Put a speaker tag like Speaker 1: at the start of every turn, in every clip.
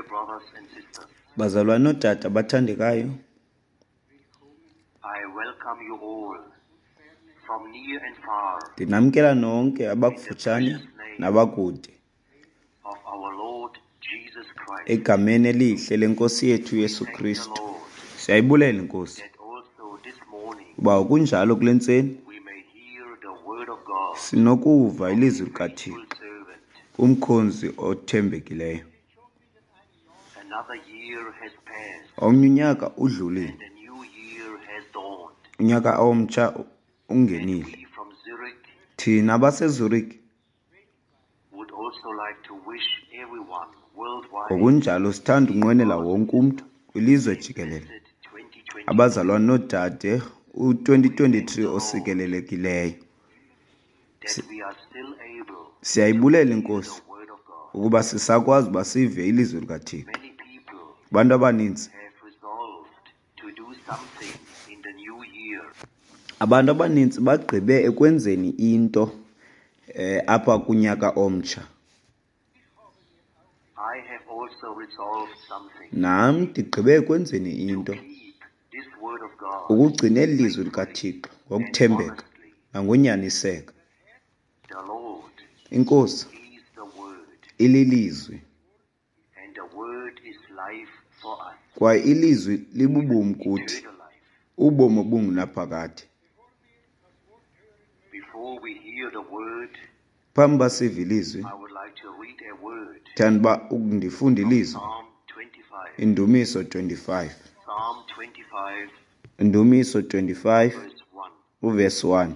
Speaker 1: dear brothers and sisters,
Speaker 2: Bazalwane notata bathandekayo,
Speaker 1: I welcome you all from near and far
Speaker 2: ndinamkela nonke abakufutshane nabakude
Speaker 1: of our Lord Jesus Christ.
Speaker 2: egameni elihle lenkosi yethu Yesu
Speaker 1: Thank the
Speaker 2: Kristu.
Speaker 1: Lord
Speaker 2: Siyayibulela inkosi
Speaker 1: that also this morning
Speaker 2: uba kunjalo kule ntseni
Speaker 1: we may hear the word of God,
Speaker 2: sinokuva ilizwi likaThixo,
Speaker 1: faithful servant.
Speaker 2: umkhonzi othembekileyo.
Speaker 1: Another year has passed
Speaker 2: Omnye unyaka udlulile,
Speaker 1: and a new year has dawned.
Speaker 2: unyaka omtsha
Speaker 1: And
Speaker 2: ungenile.
Speaker 1: we from Zurich
Speaker 2: Thina baseZurich
Speaker 1: would also like to wish everyone worldwide
Speaker 2: ngokunjalo sithanda unqwenela wonke umntu kwilizwe jikelele
Speaker 1: blessed 2020.
Speaker 2: abazalwane nodade u-2023 osikelelekileyo.
Speaker 1: That we are still able
Speaker 2: Siyayibulela
Speaker 1: to hear
Speaker 2: inkosi
Speaker 1: the word of God.
Speaker 2: ukuba sisakwazi uba sive ilizwi likaThixo.
Speaker 1: Many people
Speaker 2: Abantu abaninzi
Speaker 1: have resolved to do something in the new year.
Speaker 2: abantu abaninzi bagqibe ekwenzeni into apha kunyaka omtsha.
Speaker 1: I have also resolved something.
Speaker 2: Nam ndigqibe ekwenzeni into
Speaker 1: Keep this word of God
Speaker 2: ukugcina eli lizwi likaThixo ngokuthembeka
Speaker 1: honestly.
Speaker 2: nangonyaniseka.
Speaker 1: The Lord
Speaker 2: Inkosi
Speaker 1: is the word,
Speaker 2: ililizwi
Speaker 1: and the word is life for us.
Speaker 2: kwaye ilizwi libubomi kuthi,
Speaker 1: Eternal life.
Speaker 2: ubomi obungunaphakade.
Speaker 1: Before we hear the word,
Speaker 2: Phambi uba sive ilizwi,
Speaker 1: I would like to read a word.
Speaker 2: thanda uba ukundifunda ilizwi.
Speaker 1: Psalm 25.
Speaker 2: Indumiso 25.
Speaker 1: Psalm 25,
Speaker 2: Indumiso 25
Speaker 1: verse 1.
Speaker 2: uverse 1.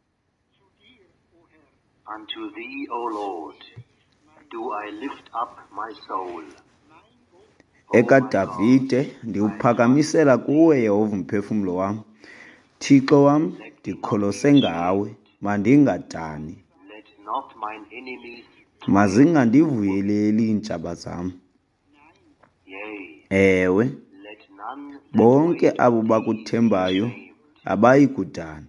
Speaker 1: Unto thee, O Lord, do I lift up my soul. O my God,
Speaker 2: EkaDavide ndiwuphakamisela kuwe Yehova umphefumlo wam. Thixo wam, ndikholose ngawe, mandingadani.
Speaker 1: let not mine enemies,
Speaker 2: Mazingandivuyeleli iintshaba zam.
Speaker 1: yea,
Speaker 2: Ewe,
Speaker 1: let none that
Speaker 2: bonke
Speaker 1: wait
Speaker 2: abo
Speaker 1: on thee
Speaker 2: bakuthembayo
Speaker 1: be ashamed.
Speaker 2: abayi kudana.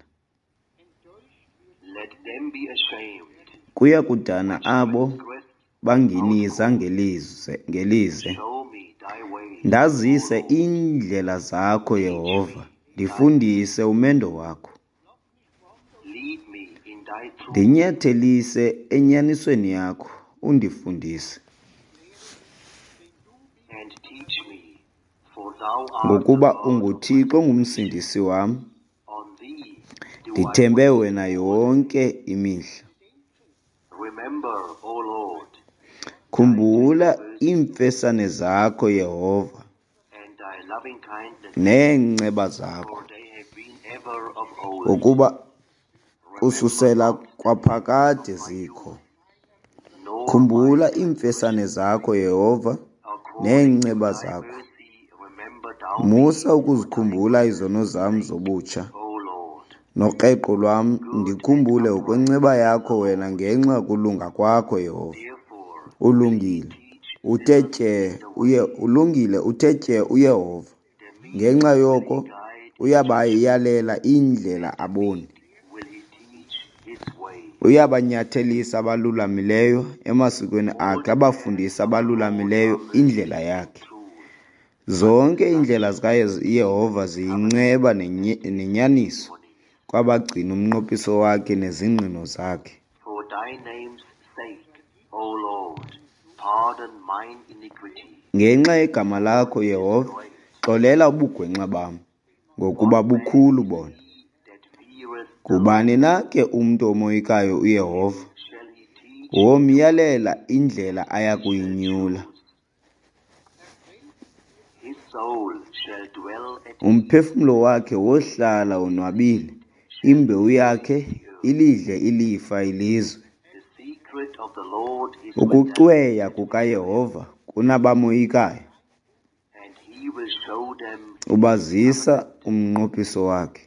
Speaker 1: Let them be ashamed.
Speaker 2: Kuya kudana abo
Speaker 1: Transgress,
Speaker 2: bangeniza ngelize.
Speaker 1: show me thy ways.
Speaker 2: Ndazise
Speaker 1: O Lord.
Speaker 2: iindlela zakho Yehova, ndifundise umendo wakho.
Speaker 1: Lead me in thy truth,
Speaker 2: Ndinyethelise enyanisweni yakho, undifundise.
Speaker 1: and teach me, for thou art
Speaker 2: Ngokuba
Speaker 1: the God of
Speaker 2: unguThixo ngumsindisi wam,
Speaker 1: on thee do
Speaker 2: ndithembe
Speaker 1: I
Speaker 2: wena yonke imihla.
Speaker 1: remember, O Lord,
Speaker 2: Khumbula iimfesane zakho Yehova,
Speaker 1: and thy loving kindness,
Speaker 2: neenceba zakho,
Speaker 1: for they have been ever of old.
Speaker 2: ukuba ususela kwaphakade zikho.
Speaker 1: Nor
Speaker 2: Khumbula iimfesane zakho Yehova, neenceba zakho.
Speaker 1: remember thou
Speaker 2: Musa ukuzikhumbula izono zam zobutsha,
Speaker 1: O Lord.
Speaker 2: noqeqo lwam ndikhumbule ukwenceba yakho wena ngenxa yokulunga kwakho Yehova.
Speaker 1: Therefore,
Speaker 2: Ulungile uthe tye uYehova, ngenxa yoko uyabayalela indlela aboni.
Speaker 1: will he teach his way.
Speaker 2: Uyabanyathelisha abalulamileyo emasikweni akhe, abafundisa abalulamileyo indlela yakhe. Zonke iindlela zikaYehova ziyinceba nenyaniso kwabagcina umnqophiso wakhe nezingqino zakhe.
Speaker 1: For thy name's sake, O Lord, pardon mine iniquity.
Speaker 2: Ngenxa yegama lakho Yehova, xolela ubugwenxa bam, ngokuba bukhulu bona.
Speaker 1: He that feareth
Speaker 2: Kubani na ke umntu omoyikayo uYehova?
Speaker 1: shall he teach.
Speaker 2: Womyalela indlela aya kuyinyula.
Speaker 1: His soul shall dwell at
Speaker 2: Umphefumlo wakhe wohlala onwabile, imbewu yakhe ilidle ilifa ilizwe.
Speaker 1: the secret of the Lord is with them,
Speaker 2: Ukucweya kukaYehova kunabamoyikayo,
Speaker 1: and he will show them.
Speaker 2: ubazisa umnqophiso wakhe.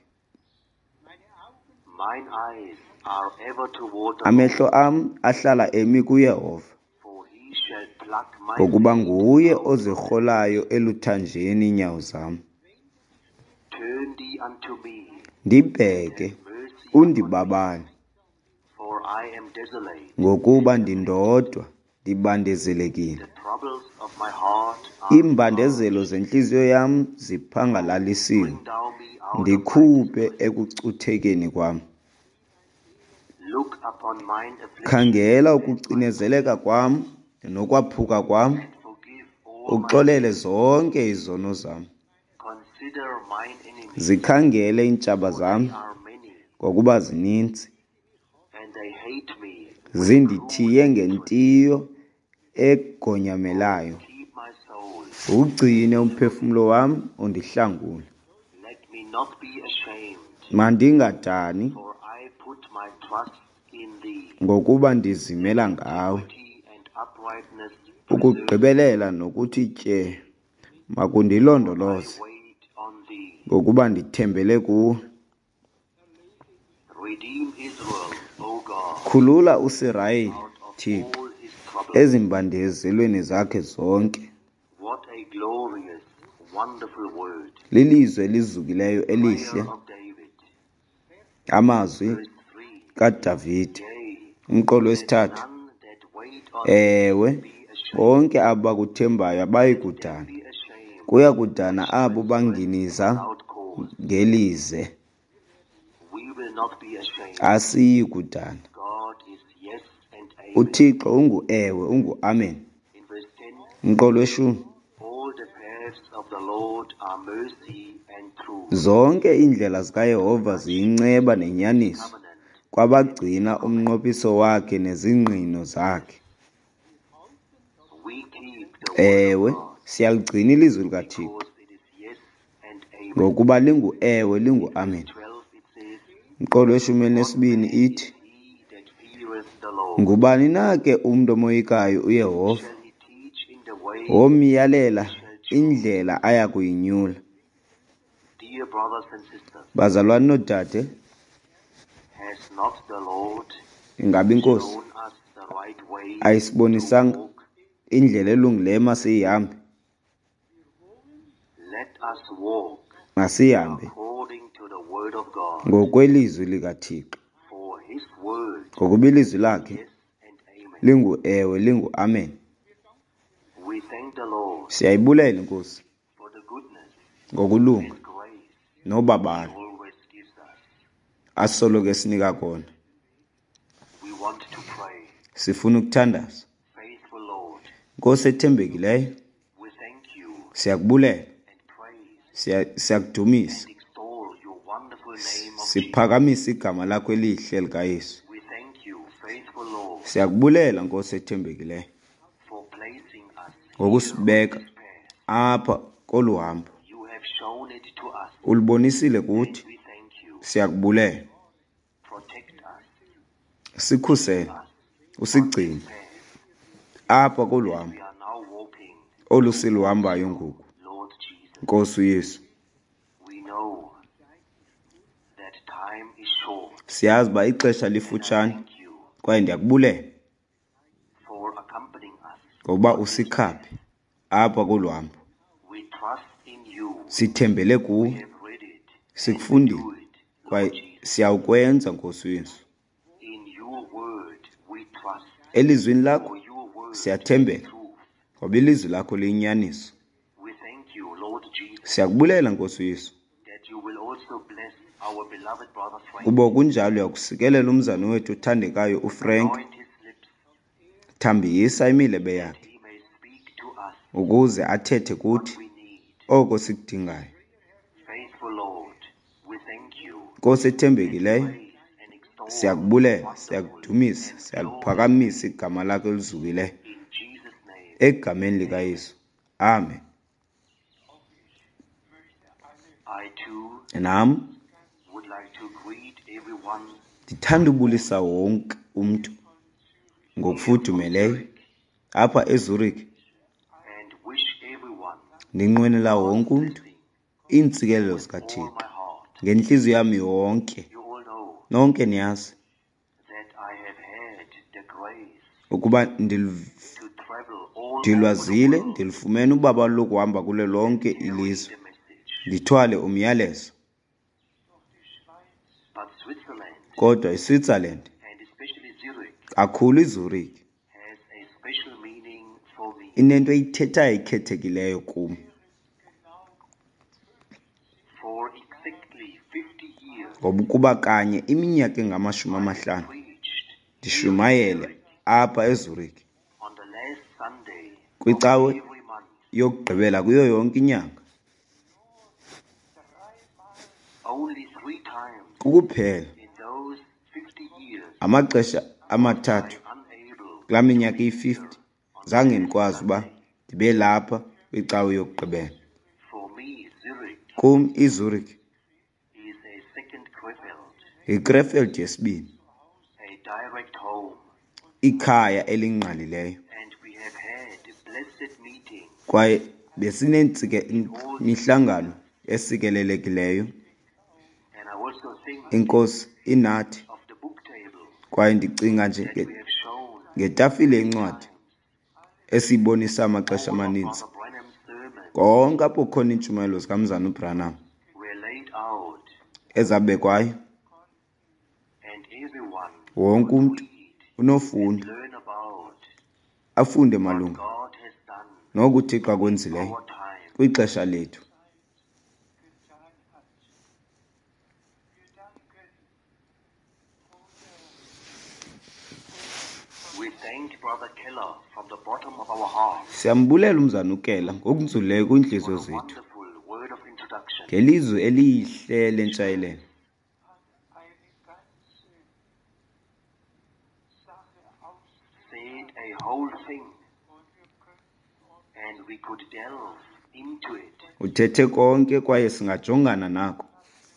Speaker 1: Mine eyes are ever toward the
Speaker 2: Amehlo
Speaker 1: Lord,
Speaker 2: am ahlala emi kuYehova,
Speaker 1: for he shall pluck my
Speaker 2: ngokuba
Speaker 1: feet
Speaker 2: nguye
Speaker 1: out of the
Speaker 2: ozirholayo eluthanjeni iinyawo zam.
Speaker 1: Turn thee unto me,
Speaker 2: Ndibheke
Speaker 1: mercy,
Speaker 2: undibabane,
Speaker 1: for I am desolate,
Speaker 2: ngokuba ndindodwa ndibandezelekile.
Speaker 1: The troubles of my heart are
Speaker 2: Iimbandezelo zenhliziyo yam ziphangalalisiwe.
Speaker 1: bring thou me out of
Speaker 2: Ndikhuphe ekucuthekeni kwam.
Speaker 1: Look upon mine affliction
Speaker 2: Khangela ukucinezeleka kwam nokwaphuka kwam.
Speaker 1: and forgive all my
Speaker 2: Uxolele zonke izono zam.
Speaker 1: consider mine enemies.
Speaker 2: Zikhangele iintshaba
Speaker 1: They
Speaker 2: zam
Speaker 1: are many,
Speaker 2: ngokuba zininzi.
Speaker 1: and they hate me.
Speaker 2: Zindithiye ngentiyo egonyamelayo.
Speaker 1: Keep my soul.
Speaker 2: Ugcine umphefumlo wam undihlangule.
Speaker 1: Let me not be ashamed,
Speaker 2: Mandingadani
Speaker 1: for I put my trust in thee.
Speaker 2: ngokuba ndizimela ngawe.
Speaker 1: Equity and uprightness
Speaker 2: Ukugqibelela nokuthi tye makundilondoloze
Speaker 1: I wait on thee.
Speaker 2: ngokuba ndithembele kuwe.
Speaker 1: Redeem Israel, O God,
Speaker 2: Khulula uSirayeli,
Speaker 1: out of
Speaker 2: Thixo,
Speaker 1: all his troubles.
Speaker 2: ezimbandezelweni zakhe zonke.
Speaker 1: What a glorious, wonderful word.
Speaker 2: Lilizwe elizukileyo elihle,
Speaker 1: Prayer of David,
Speaker 2: amazwi
Speaker 1: verse 3.
Speaker 2: kaDavide.
Speaker 1: Yea,
Speaker 2: Umqolo wesithathu.
Speaker 1: none that wait on
Speaker 2: Ewe,
Speaker 1: thee be ashamed.
Speaker 2: bonke abakuthembayo abayikudana.
Speaker 1: Be ashamed
Speaker 2: Kuya kudana abo banginiza
Speaker 1: without cause.
Speaker 2: ngelize.
Speaker 1: We will not be ashamed.
Speaker 2: Asiyi kudana.
Speaker 1: God is yes and amen.
Speaker 2: uThixo ungu-ewe, ungu-amen.
Speaker 1: In verse 10,
Speaker 2: Umqolo weshumi.
Speaker 1: all the paths of the Lord are mercy and truth.
Speaker 2: Zonke iindlela zikaYehova ziyinceba nenyaniso
Speaker 1: Covenant.
Speaker 2: kwabagcina umnqophiso wakhe nezingqino zakhe.
Speaker 1: We keep the word
Speaker 2: Ewe,
Speaker 1: of God
Speaker 2: siyaligcina ilizwi likaThixo
Speaker 1: because it is yes and amen.
Speaker 2: ngokuba lingu-ewe, lingu-amen.
Speaker 1: 12 it says,
Speaker 2: Umqolo weshumi elinesibini ithi,
Speaker 1: he that feareth the Lord.
Speaker 2: ngubani na ke umntu omoyikayo uYehova,
Speaker 1: Shall he teach in the way?
Speaker 2: womyalela indlela aya kuyinyula.
Speaker 1: Dear brothers and sisters,
Speaker 2: Bazalwane noodade,
Speaker 1: has not the Lord
Speaker 2: ingabi inkosi
Speaker 1: shown us the right way
Speaker 2: ayisibonisanga
Speaker 1: to walk?
Speaker 2: indlela elungileyo masiyihambe?
Speaker 1: Let us walk
Speaker 2: Masihambe
Speaker 1: according to the word of God.
Speaker 2: ngokwelizwi likaThixo,
Speaker 1: For his word,
Speaker 2: ngokuba ilizwi lakhe
Speaker 1: yes and amen.
Speaker 2: lingu-ewe, lingu-amen.
Speaker 1: We thank the Lord
Speaker 2: Siyayibulela inkosi
Speaker 1: for the goodness
Speaker 2: ngokulunga
Speaker 1: and grace he
Speaker 2: nobabalo
Speaker 1: always gives us.
Speaker 2: asoloke sinika kona.
Speaker 1: We want to pray.
Speaker 2: Sifuna ukuthandaza.
Speaker 1: Faithful Lord,
Speaker 2: Nkosi ethembekileyo,
Speaker 1: we thank you
Speaker 2: siyakubulela,
Speaker 1: and praise
Speaker 2: siyakudumisa,
Speaker 1: and extol your wonderful name of Jesus.
Speaker 2: siphakamisa igama lakho elihle likaYesu.
Speaker 1: We thank you, faithful Lord,
Speaker 2: Siyakubulela Nkosi ethembekileyo
Speaker 1: for placing us
Speaker 2: ngokusibeka
Speaker 1: here on this path.
Speaker 2: apha kolu hambo.
Speaker 1: You have shown it to us.
Speaker 2: Ulibonisile kuthi,
Speaker 1: We thank you.
Speaker 2: siyakubulela.
Speaker 1: Protect us.
Speaker 2: Sikhusele, usigcine
Speaker 1: Path.
Speaker 2: apha kolu hambo
Speaker 1: We are now walking,
Speaker 2: olu siluhambayo ngoku.
Speaker 1: Lord Jesus.
Speaker 2: Nkosi uYesu,
Speaker 1: We know that time is short.
Speaker 2: siyazi uba ixesha lifutshane
Speaker 1: Thank you
Speaker 2: kwaye ndiyakubulela
Speaker 1: for accompanying us.
Speaker 2: ngokuba usikhaphe apha kolu hambo.
Speaker 1: We trust in you.
Speaker 2: Sithembele kuwe,
Speaker 1: We have read it.
Speaker 2: sikufundile
Speaker 1: Do it,
Speaker 2: kwaye
Speaker 1: Lord Jesus.
Speaker 2: siyawukwenza Nkosi uYesu.
Speaker 1: In your word we trust.
Speaker 2: Elizwini lakho
Speaker 1: For your word
Speaker 2: siyathembela
Speaker 1: is truth.
Speaker 2: ngoba ilizwi lakho liyinyaniso.
Speaker 1: We thank you, Lord Jesus,
Speaker 2: Siyakubulela Nkosi uYesu
Speaker 1: that you will also bless our beloved brother Frank.
Speaker 2: kuba kunjalo uyakusikelela umzana wethu othandekayo uFrank.
Speaker 1: Anoint his lips
Speaker 2: Thambisa imilebe yakhe
Speaker 1: that he may speak to us
Speaker 2: ukuze athethe kuthi
Speaker 1: what we need.
Speaker 2: oko sikudingayo.
Speaker 1: Faithful Lord, we thank you.
Speaker 2: Nkosi ethembekileyo,
Speaker 1: Praise and extol
Speaker 2: siyakubulela,
Speaker 1: wonderful
Speaker 2: siyakudumisa,
Speaker 1: and
Speaker 2: siyaliphakamisa igama lakho elizukileyo
Speaker 1: in Jesus' name.
Speaker 2: egameni likaYesu. Amen.
Speaker 1: I too
Speaker 2: Nam
Speaker 1: would like to greet everyone
Speaker 2: ndithanda ubulisa wonke umntu ngokufudumeleyo apha eZurich.
Speaker 1: and wish everyone
Speaker 2: Ndinqwenela wonke umntu iintsikelelo
Speaker 1: all
Speaker 2: zikaThixo
Speaker 1: my heart.
Speaker 2: ngenhliziyo yami yonke.
Speaker 1: You all know
Speaker 2: Nonke niyazi
Speaker 1: that I have had the grace
Speaker 2: ukuba
Speaker 1: to travel all
Speaker 2: ndilwazile,
Speaker 1: over the world
Speaker 2: ndilifumene ubaba lokuhamba kule lonke ilizwe,
Speaker 1: the message.
Speaker 2: ndithwale umyalezo.
Speaker 1: But Switzerland
Speaker 2: Kodwa iSwitzerland,
Speaker 1: and especially Zurich
Speaker 2: kakhulu iZurich,
Speaker 1: has a special meaning for me.
Speaker 2: inento eyithethayo ekhethekileyo kum.
Speaker 1: For exactly 50 years,
Speaker 2: Ngoba ukuba kanye iminyaka engama-50
Speaker 1: preached
Speaker 2: ndishumayele apha eZurich
Speaker 1: on the last Sunday of
Speaker 2: kwicawe
Speaker 1: every month.
Speaker 2: yokugqibela kuyo yonke inyanga.
Speaker 1: Only 3 times
Speaker 2: Kukuphela
Speaker 1: in those 50 years
Speaker 2: amaxesha
Speaker 1: I
Speaker 2: amathathu
Speaker 1: unable
Speaker 2: kulaa minyaka iyi-50 zange ndikwazi uba ndibe lapha kwicawe yokugqibela.
Speaker 1: for me, Zurich
Speaker 2: Kum iZurich
Speaker 1: is a second Krefeld,
Speaker 2: yiKrefeld yesibini,
Speaker 1: a direct home,
Speaker 2: ikhaya elingqalileyo,
Speaker 1: and we have had blessed meetings.
Speaker 2: kwaye mihlangano esikelelekileyo.
Speaker 1: And I also think
Speaker 2: Inkosi inathi,
Speaker 1: of the book table
Speaker 2: kwaye ndicinga nje
Speaker 1: that we have shown
Speaker 2: ngetafile yencwadi esiyibonisa amaxesha
Speaker 1: all of
Speaker 2: amaninzi.
Speaker 1: Brother Branham's sermons
Speaker 2: Konke apho khona iintshumayelo zikamzana uBranham
Speaker 1: were laid out,
Speaker 2: ezabekwayo,
Speaker 1: and everyone
Speaker 2: wonke
Speaker 1: could
Speaker 2: umntu
Speaker 1: read
Speaker 2: unofunda
Speaker 1: and learn about
Speaker 2: afunde
Speaker 1: what
Speaker 2: malunga
Speaker 1: God has done
Speaker 2: noku uThixo
Speaker 1: in
Speaker 2: akwenzileyo
Speaker 1: our time.
Speaker 2: kwixesha lethu.
Speaker 1: We thank Brother Keller from the bottom of our heart
Speaker 2: Siyambulela umzana uKela ngokunzuleyo kwiintliziyo
Speaker 1: for a
Speaker 2: zethu
Speaker 1: wonderful word of introduction.
Speaker 2: ngelizwi elihle lentshayelelo.
Speaker 1: Said a whole thing, and we could delve into it.
Speaker 2: Uthethe konke kwaye singajongana nako.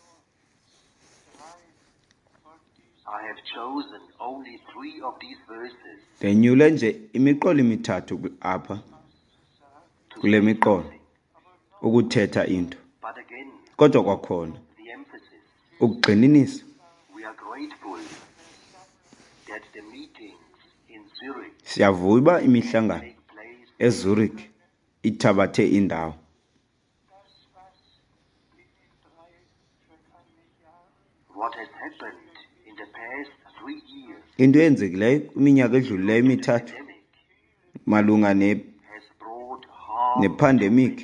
Speaker 1: I have chosen only 3 of these verses
Speaker 2: Ndenyule nje imiqolo emithathu apha
Speaker 1: to
Speaker 2: kule
Speaker 1: say
Speaker 2: miqolo
Speaker 1: something.
Speaker 2: ukuthetha into,
Speaker 1: But again,
Speaker 2: kodwa kwakhona
Speaker 1: the emphasis.
Speaker 2: ukugxininisa.
Speaker 1: We are grateful that the meetings in Zurich
Speaker 2: Siyavuya uba imihlangano
Speaker 1: take place.
Speaker 2: eZurich ithabathe indawo.
Speaker 1: What has happened in the past 3 years,
Speaker 2: Into eyenzekileyo kwiminyaka edlulileyo emithathu
Speaker 1: pandemic,
Speaker 2: malunga
Speaker 1: has brought harm.
Speaker 2: nepandemic,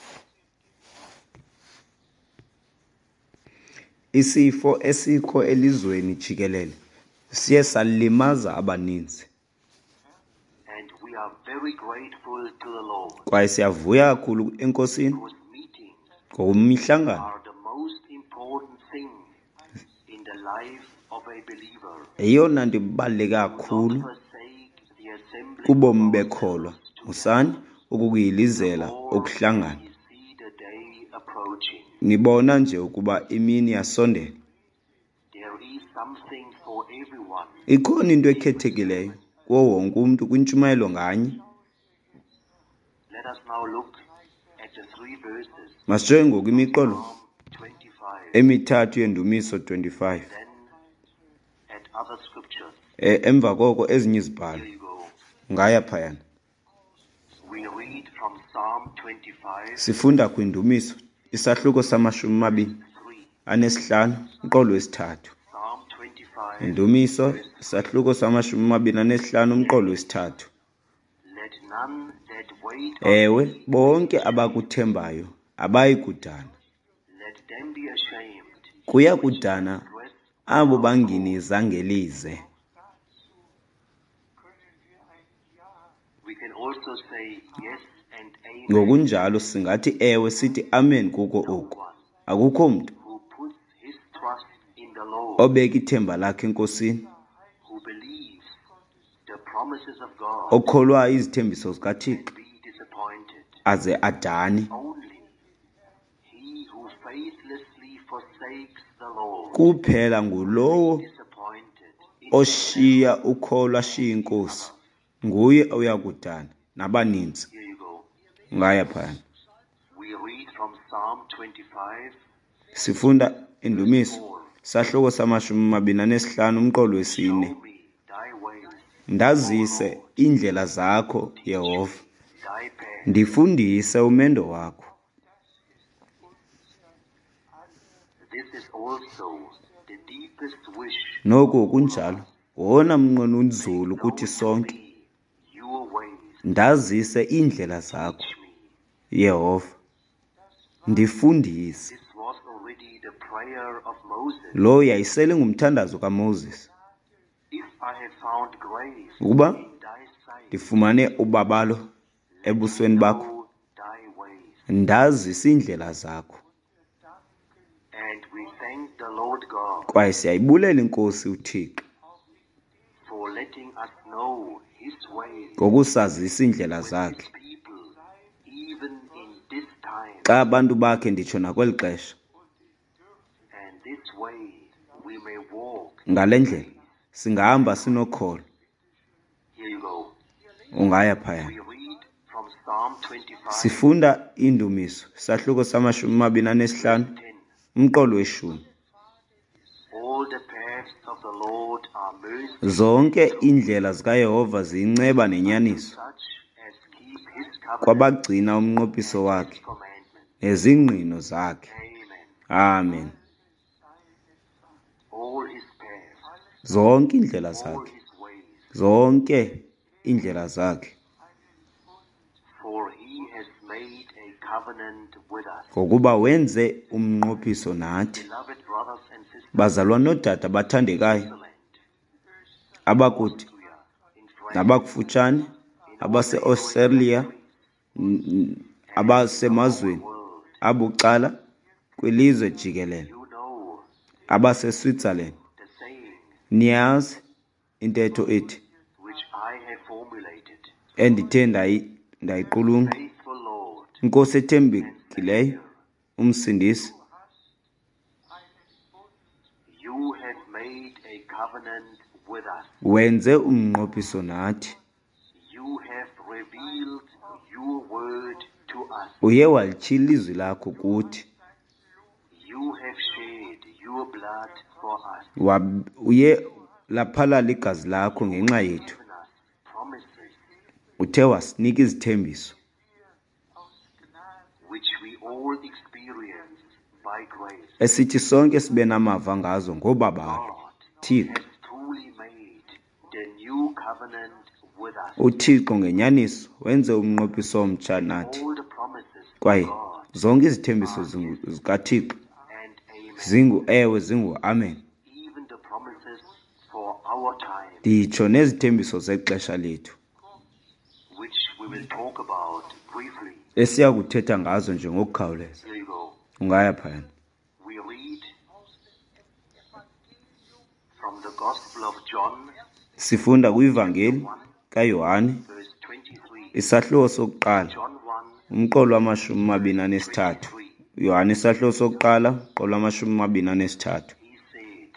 Speaker 2: isifo esikho elizweni jikelele siye salimaza abaninzi,
Speaker 1: And we are very grateful to the Lord
Speaker 2: kwaye siyavuya kakhulu enkosini
Speaker 1: because meetings
Speaker 2: ngokumihlangano
Speaker 1: are the most important thing in the life of a believer.
Speaker 2: eyona nto ibaluleke
Speaker 1: Don't
Speaker 2: kakhulu
Speaker 1: forsake the assembly
Speaker 2: kubomi
Speaker 1: of
Speaker 2: bekholwa.
Speaker 1: ourselves together.
Speaker 2: Musani ukukuyilizela
Speaker 1: More
Speaker 2: okuhlangana.
Speaker 1: we see the day approaching.
Speaker 2: Nibona nje ukuba imini yasondela.
Speaker 1: There is something for everyone.
Speaker 2: Ikhona into ekhethekileyo kuwo wonke umntu kwintshumayelo nganye.
Speaker 1: Let us now look at the 3 verses.
Speaker 2: Masijonge ngoku imiqolo
Speaker 1: Psalm 25,
Speaker 2: emithathu yendumiso 25.
Speaker 1: then at other scriptures.
Speaker 2: Emva koko ezinye izibhalo
Speaker 1: Here you go.
Speaker 2: ngaya phayana.
Speaker 1: We read from Psalm 25,
Speaker 2: Sifunda kwindumiso isahluko sama-25 umqolo wesithathu.
Speaker 1: Psalm 25,
Speaker 2: Indumiso isahluko sama-25 umqolo wesithathu.
Speaker 1: let none that wait on
Speaker 2: Ewe
Speaker 1: thee,
Speaker 2: bonke abakuthembayo abayi kudana.
Speaker 1: let them be ashamed.
Speaker 2: Kuya kudana
Speaker 1: Rest.
Speaker 2: abo banginiza ngelize.
Speaker 1: We can also say yes and amen.
Speaker 2: Ngokunjalo singathi ewe sithi amen kuko oku.
Speaker 1: One
Speaker 2: Akukho mntu
Speaker 1: who puts his trust in the Lord,
Speaker 2: obeka ithemba lakhe enkosini,
Speaker 1: who believes the promises of God,
Speaker 2: okholwayo izithembiso zikaThixo
Speaker 1: be disappointed.
Speaker 2: aze adane.
Speaker 1: Only he who faithlessly forsakes the Lord,
Speaker 2: Kuphela ngulowo
Speaker 1: disappointed in
Speaker 2: oshiya ukholwa ashiya inkosi, nguye uyakudana nabaninzi.
Speaker 1: Here you go.
Speaker 2: Ngaya phayana.
Speaker 1: We read from Psalm 25,
Speaker 2: Sifunda indumiso sahluko sama-25 umqolo wesine.
Speaker 1: show me thy ways,
Speaker 2: Ndazise indlela zakho Yehova,
Speaker 1: thy path.
Speaker 2: ndifundise umendo wakho.
Speaker 1: This is also the deepest wish.
Speaker 2: Noku kunjalo wona mnqweno unzulu kuthi sonke
Speaker 1: Know your ways,
Speaker 2: ndazise iindlela zakho,
Speaker 1: teach me.
Speaker 2: Yehova, ndifundise.
Speaker 1: This was already the prayer of Moses.
Speaker 2: Lo yayisele ngumthandazo kaMoses.
Speaker 1: If I have found grace
Speaker 2: Ukuba
Speaker 1: in thy sight,
Speaker 2: ndifumane ubabalo ebusweni bakho,
Speaker 1: know thy ways.
Speaker 2: ndazise iindlela zakho.
Speaker 1: And we thank the Lord God
Speaker 2: Kwaye siyayibulela inkosi uThixo
Speaker 1: for letting us know his ways,
Speaker 2: ngokusazisa iindlela zakhe.
Speaker 1: his people, even in this time.
Speaker 2: Xa abantu bakhe nditsho nakweli xesha,
Speaker 1: And this way we may walk.
Speaker 2: ngale ndlela singahamba sinokholo.
Speaker 1: Here you go.
Speaker 2: Ungaya phaya.
Speaker 1: We read from Psalm 25,
Speaker 2: Sifunda indumiso, isahluko sama-25,
Speaker 1: 10.
Speaker 2: umqolo we-10.
Speaker 1: All the paths of the Lord are mercy,
Speaker 2: Zonke iindlela zikaYehova ziyinceba nenyaniso,
Speaker 1: such as keep his covenant,
Speaker 2: kwabagcina umnqophiso wakhe
Speaker 1: his commandments.
Speaker 2: nezingqino zakhe.
Speaker 1: Amen.
Speaker 2: Amen.
Speaker 1: All his paths,
Speaker 2: Zonke iindlela
Speaker 1: all
Speaker 2: zakhe,
Speaker 1: his ways,
Speaker 2: zonke iindlela zakhe,
Speaker 1: for he has made a covenant with us.
Speaker 2: ngokuba wenze umnqophiso nathi.
Speaker 1: Beloved brothers and sisters,
Speaker 2: Bazalwa nodada bathandekayo,
Speaker 1: Switzerland,
Speaker 2: abakude
Speaker 1: Austria, in France,
Speaker 2: nabakufutshane, abase-Australia, abasemazweni
Speaker 1: world,
Speaker 2: abucala kwilizwe jikelele,
Speaker 1: you know
Speaker 2: abase-Switzerland.
Speaker 1: the saying
Speaker 2: Niyazi intetho ethi
Speaker 1: which I have formulated.
Speaker 2: endithe ndayiqulunqa,
Speaker 1: Faithful Lord,
Speaker 2: inkosi ethembekileyo, umsindisi,
Speaker 1: you have made a covenant with us.
Speaker 2: wenze umnqophiso nathi.
Speaker 1: You have revealed your word to us.
Speaker 2: Uye walitshila ilizwi lakho kuthi,
Speaker 1: You have shed your blood for us.
Speaker 2: uye laphalala igazi lakho ngenxa yethu.
Speaker 1: Given us promises
Speaker 2: Uthe wasinika izithembiso
Speaker 1: which we all experience by grace.
Speaker 2: esithi sonke sibe namava ngazo ngobabalo.
Speaker 1: God
Speaker 2: Thixo,
Speaker 1: has truly made the new covenant with us.
Speaker 2: uThixo ngenyaniso wenze umnqophiso omtsha nathi.
Speaker 1: All the promises of
Speaker 2: Kwaye
Speaker 1: God
Speaker 2: zonke izithembiso zikaThixo
Speaker 1: and amen.
Speaker 2: zingu-ewe, zingu-amen.
Speaker 1: Even the promises for our time,
Speaker 2: Nditsho nezithembiso zexesha lethu
Speaker 1: which we will talk about briefly.
Speaker 2: esiya kuthetha ngazo nje ngokukhawuleza.
Speaker 1: Here you go.
Speaker 2: Ungaya phayana.
Speaker 1: We read from the Gospel of John,
Speaker 2: Sifunda kwivangeli kaYohane,
Speaker 1: verse 23.
Speaker 2: isahluko sokuqala,
Speaker 1: John 1,
Speaker 2: umqolo wama-23. Yohane isahluko sokuqala, umqolo wama-23.
Speaker 1: he said,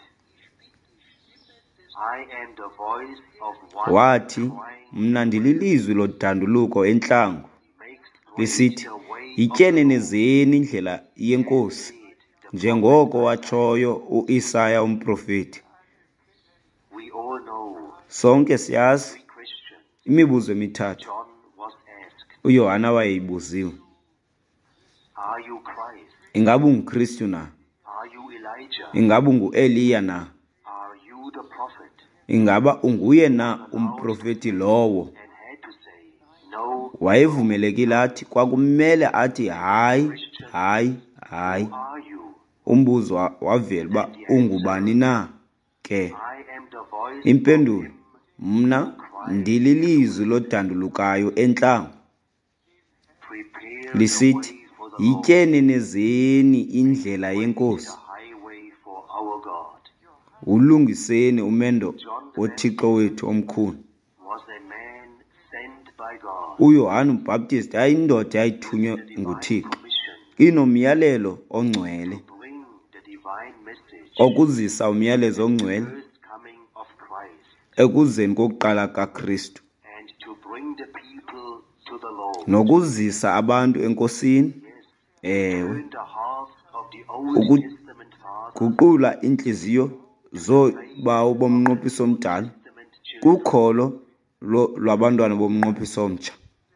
Speaker 1: I am the voice of one
Speaker 2: Wathi,
Speaker 1: crying,
Speaker 2: mna ndililizwi lodanduluko entlango,
Speaker 1: make straight
Speaker 2: lisithi,
Speaker 1: the way of
Speaker 2: yityelelezeni indlela yenkosi, njengoko watshoyo u-Isaya umprofeti.
Speaker 1: We all know,
Speaker 2: Sonke siyazi
Speaker 1: Christian,
Speaker 2: imibuzo emithathu
Speaker 1: John was asked,
Speaker 2: uYohana wayeyibuziwe.
Speaker 1: are you Christ?
Speaker 2: Ingaba ungukristu na?
Speaker 1: Are you Elijah?
Speaker 2: Ingaba ungu-Eliya na?
Speaker 1: Are you the prophet?
Speaker 2: Ingaba unguye na umprofeti lowo?
Speaker 1: And had to say, no,
Speaker 2: Wayevumelekile athi, kwakumele athi hayi, hayi, hayi.
Speaker 1: who are you?
Speaker 2: Umbuzo wavela uba ungubani na? Ke
Speaker 1: I am the voice
Speaker 2: impendulo, mna ndililizwi lodandulukayo entlango,
Speaker 1: prepare
Speaker 2: lisithi,
Speaker 1: the way for the Lord,
Speaker 2: yityelelezeni indlela yenkosi,
Speaker 1: the highway for our God.
Speaker 2: ulungiseni umendo woThixo wethu omkhulu.
Speaker 1: Was a man sent by God,
Speaker 2: uYohane uMbhaptisti yayindoda yayithunywe nguThixo,
Speaker 1: commission
Speaker 2: inomyalelo ongcwele,
Speaker 1: to bring the divine message,
Speaker 2: okuzisa umyalezo ongcwele
Speaker 1: first coming of Christ,
Speaker 2: ekuzeni kokuqala kaKristu,
Speaker 1: and to bring the people to the Lord.
Speaker 2: nokuzisa abantu enkosini.
Speaker 1: Yes,
Speaker 2: Ewe,
Speaker 1: turn the hearts of the Old
Speaker 2: Uku-
Speaker 1: Testament fathers,
Speaker 2: guqula intliziyo zoobawo bomnqophiso omdala
Speaker 1: Testament children,
Speaker 2: kukholo lwabantwana bomnqophiso omtsha,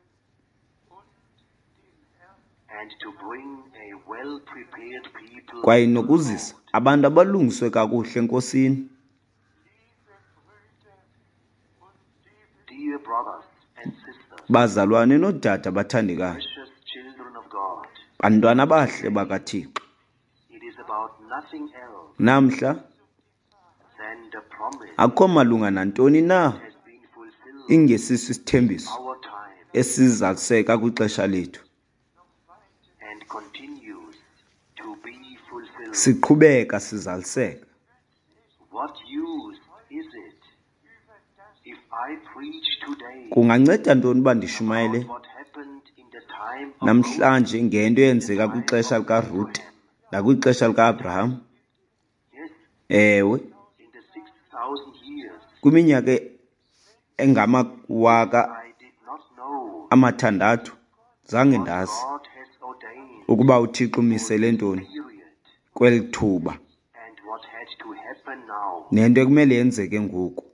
Speaker 1: and to bring a well-prepared people
Speaker 2: kwaye
Speaker 1: to the
Speaker 2: nokuzisa
Speaker 1: Lord.
Speaker 2: abantu abalungiswe kakuhle enkosini.
Speaker 1: Dear brothers and sisters,
Speaker 2: Bazalwane nodada bathandekayo,
Speaker 1: precious children of God,
Speaker 2: bantwana bahle bakaThixo,
Speaker 1: it is about nothing else
Speaker 2: namhla
Speaker 1: than the promise
Speaker 2: akho malunga nantoni na
Speaker 1: has been fulfilled
Speaker 2: ingesiso isithembiso
Speaker 1: our time
Speaker 2: esizaliseka kwixesha lethu.
Speaker 1: and continues to be fulfilled.
Speaker 2: Siqhubeka sizaliseka.
Speaker 1: What use is it if I preach today
Speaker 2: Kunganceda ntoni uba ndishumayele
Speaker 1: about what happened in the time of
Speaker 2: namhlanje ngento eyenzeka kwixesha
Speaker 1: Ruth,
Speaker 2: likaRuth nakwixesha likaAbraham?
Speaker 1: yes,
Speaker 2: Ewe,
Speaker 1: in the 6,000 years
Speaker 2: kwiminyaka engamawaka
Speaker 1: I did not know
Speaker 2: amathandathu zange
Speaker 1: what
Speaker 2: ndazi
Speaker 1: God has ordained
Speaker 2: ukuba uThixo umisele ntoni
Speaker 1: period
Speaker 2: kweli thuba
Speaker 1: and what had to happen now.
Speaker 2: nento ekumele yenzeke ngoku,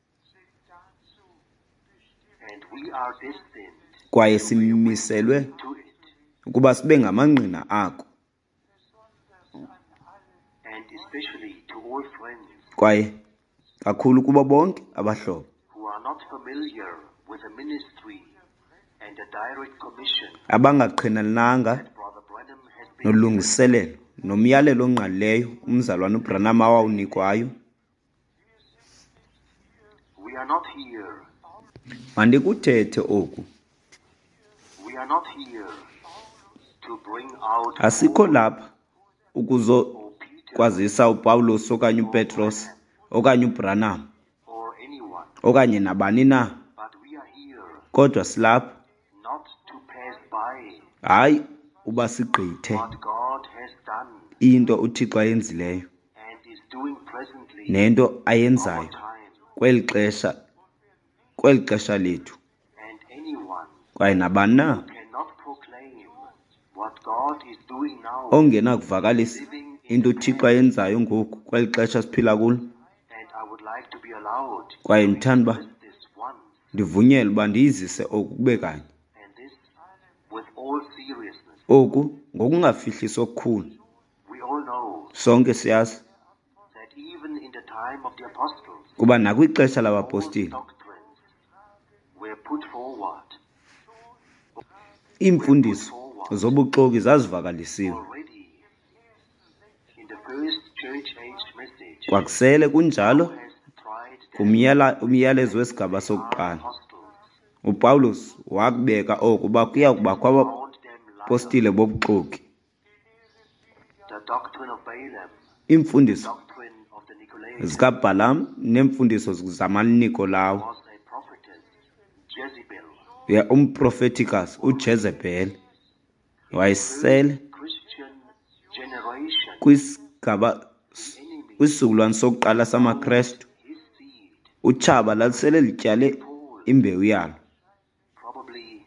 Speaker 1: And we are destined
Speaker 2: kwaye simiselwe
Speaker 1: to it.
Speaker 2: ukuba sibe ngamangqina ako,
Speaker 1: And especially to all friends
Speaker 2: kwaye kakhulu kubo bonke abahlobo
Speaker 1: who are not familiar with the ministry and the direct commission
Speaker 2: abangaqhelananga
Speaker 1: that Brother Branham has been
Speaker 2: nolungiselelo nomyalelo ongqalileyo umzalwane uBranham awawunikwayo.
Speaker 1: We are not here.
Speaker 2: Mandikuthethe oku,
Speaker 1: We are not here to bring out
Speaker 2: asikho
Speaker 1: Paul
Speaker 2: lapha
Speaker 1: or Peter
Speaker 2: ukuzokwazisa uPawulos okanye uPetros okanye uBranham
Speaker 1: or anyone,
Speaker 2: okanye nabani na,
Speaker 1: but we are here
Speaker 2: kodwa silapha
Speaker 1: not to pass by
Speaker 2: hayi uba sigqithe
Speaker 1: what God has done
Speaker 2: into uThixo ayenzileyo
Speaker 1: and is doing presently
Speaker 2: nento
Speaker 1: our
Speaker 2: ayenzayo
Speaker 1: time,
Speaker 2: kweli xesha lethu,
Speaker 1: and anyone
Speaker 2: kwaye nabani na
Speaker 1: cannot proclaim what God is doing now,
Speaker 2: ongenakuvakalisa into uThixo ayenzayo ngoku kweli xesha siphila kulo.
Speaker 1: and I would like to be allowed
Speaker 2: Kwaye
Speaker 1: to
Speaker 2: ndithanda uba
Speaker 1: express this once,
Speaker 2: ndivunyelwe uba ndiyizise oku kube kanye,
Speaker 1: and this with all seriousness.
Speaker 2: oku ngokungafihliswa okukhulu.
Speaker 1: We all know
Speaker 2: Sonke siyazi
Speaker 1: that even in the time of the apostles,
Speaker 2: kuba nakwixesha
Speaker 1: all
Speaker 2: labapostile
Speaker 1: doctrines were put forward
Speaker 2: iimfundiso zobuxoki zazivakalisiwe.
Speaker 1: already in the first church age message.
Speaker 2: Kwakusele kunjalo
Speaker 1: Paul has tried
Speaker 2: umyalezo wesigaba sokuqala.
Speaker 1: apostles,
Speaker 2: uPawulos wakubeka oku uba kuya kubakho
Speaker 1: found them liars.
Speaker 2: abapostile bobuxoki.
Speaker 1: The doctrine of Balaam,
Speaker 2: Iimfundiso
Speaker 1: doctrine of the Nicolaitans,
Speaker 2: zikaBalaam neemfundiso zamaNikolawu,
Speaker 1: was a prophetess, Jezebel.
Speaker 2: umprofetikas uJezebheli wayesele
Speaker 1: Christian generation,
Speaker 2: kwisigaba
Speaker 1: enemy,
Speaker 2: kwisizukulwane sokuqala samaKrestu.
Speaker 1: his seed,
Speaker 2: Utshaba lalisele lityale imbewu yalo,
Speaker 1: probably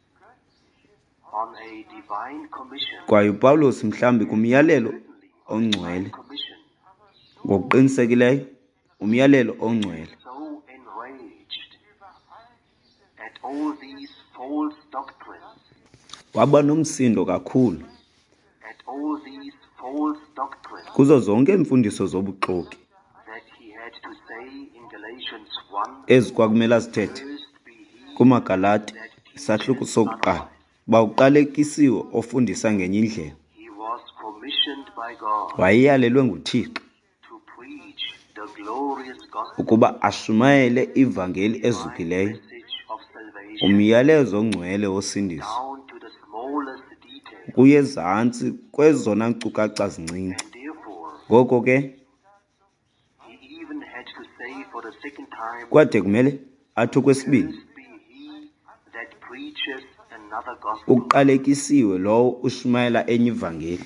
Speaker 1: on a divine commission,
Speaker 2: kwaye uPawulos mhlawumbi kumyalelo ongcwele,
Speaker 1: commission,
Speaker 2: ngokuqinisekileyo umyalelo ongcwele,
Speaker 1: so enraged at all these false doctrines,
Speaker 2: waba nomsindo kakhulu
Speaker 1: at all these false doctrines
Speaker 2: kuzo zonke iimfundiso zobuxoki
Speaker 1: that he had to say in Galatians 1,
Speaker 2: ezi kwakumele azithethe
Speaker 1: first be he
Speaker 2: kumaGalati isahluko sokuqala, uba uqalekisiwe ofundisa ngenye indlela.
Speaker 1: he was commissioned by God
Speaker 2: Wayeyalelwe nguThixo
Speaker 1: to preach the glorious gospel,
Speaker 2: ukuba ashumayele ivangeli ezukileyo,
Speaker 1: message of salvation,
Speaker 2: umyalezo ongcwele wosindiso,
Speaker 1: down to the smallest detail.
Speaker 2: kuye zantsi kwezona nkcukacha zincinci.
Speaker 1: And therefore,
Speaker 2: Ngoko ke
Speaker 1: he even had to say for the second time,
Speaker 2: kwade kumele athi okwesibini,
Speaker 1: "Cursed be he that preaches another gospel."
Speaker 2: uqalekisiwe lowo ushumayela enye ivangeli.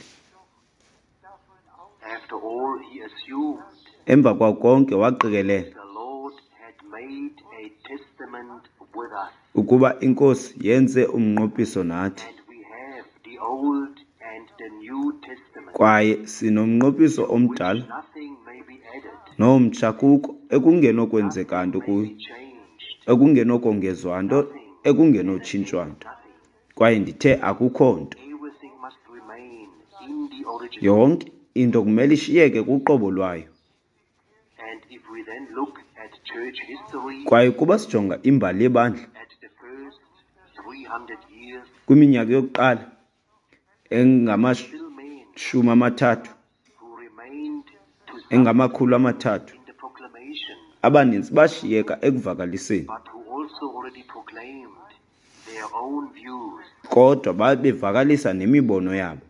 Speaker 1: After all, he assumed
Speaker 2: Emva kwako konke waqikelela
Speaker 1: the Lord had made a testament with us,
Speaker 2: ukuba inkosi yenze umnqophiso nathi,
Speaker 1: and we have the Old and the New Testament,
Speaker 2: kwaye sinomnqophiso
Speaker 1: which
Speaker 2: omdala
Speaker 1: nothing may be added,
Speaker 2: nomtsha kuko ekungenokwenzeka nto
Speaker 1: may
Speaker 2: kuyo,
Speaker 1: be changed,
Speaker 2: ekungenokongezwa nto, ekungenotshintshwa nto.
Speaker 1: nothing.
Speaker 2: Kwaye ndithe akukho nto,
Speaker 1: Everything must remain in the original.
Speaker 2: yonke into kumele ishiyeke kuqobo lwayo.
Speaker 1: And if we then look at church history,
Speaker 2: Kwaye kuba sijonga imbali yebandla
Speaker 1: at the first 300 years,
Speaker 2: kwiminyaka yokuqala engamashumi
Speaker 1: still men
Speaker 2: amathathu
Speaker 1: who remained to
Speaker 2: engamakhulu amathathu
Speaker 1: in the proclamation,
Speaker 2: abaninzi bashiyeka ekuvakaliseni,
Speaker 1: but who also already proclaimed their own views.
Speaker 2: kodwa babevakalisa nemibono yabo.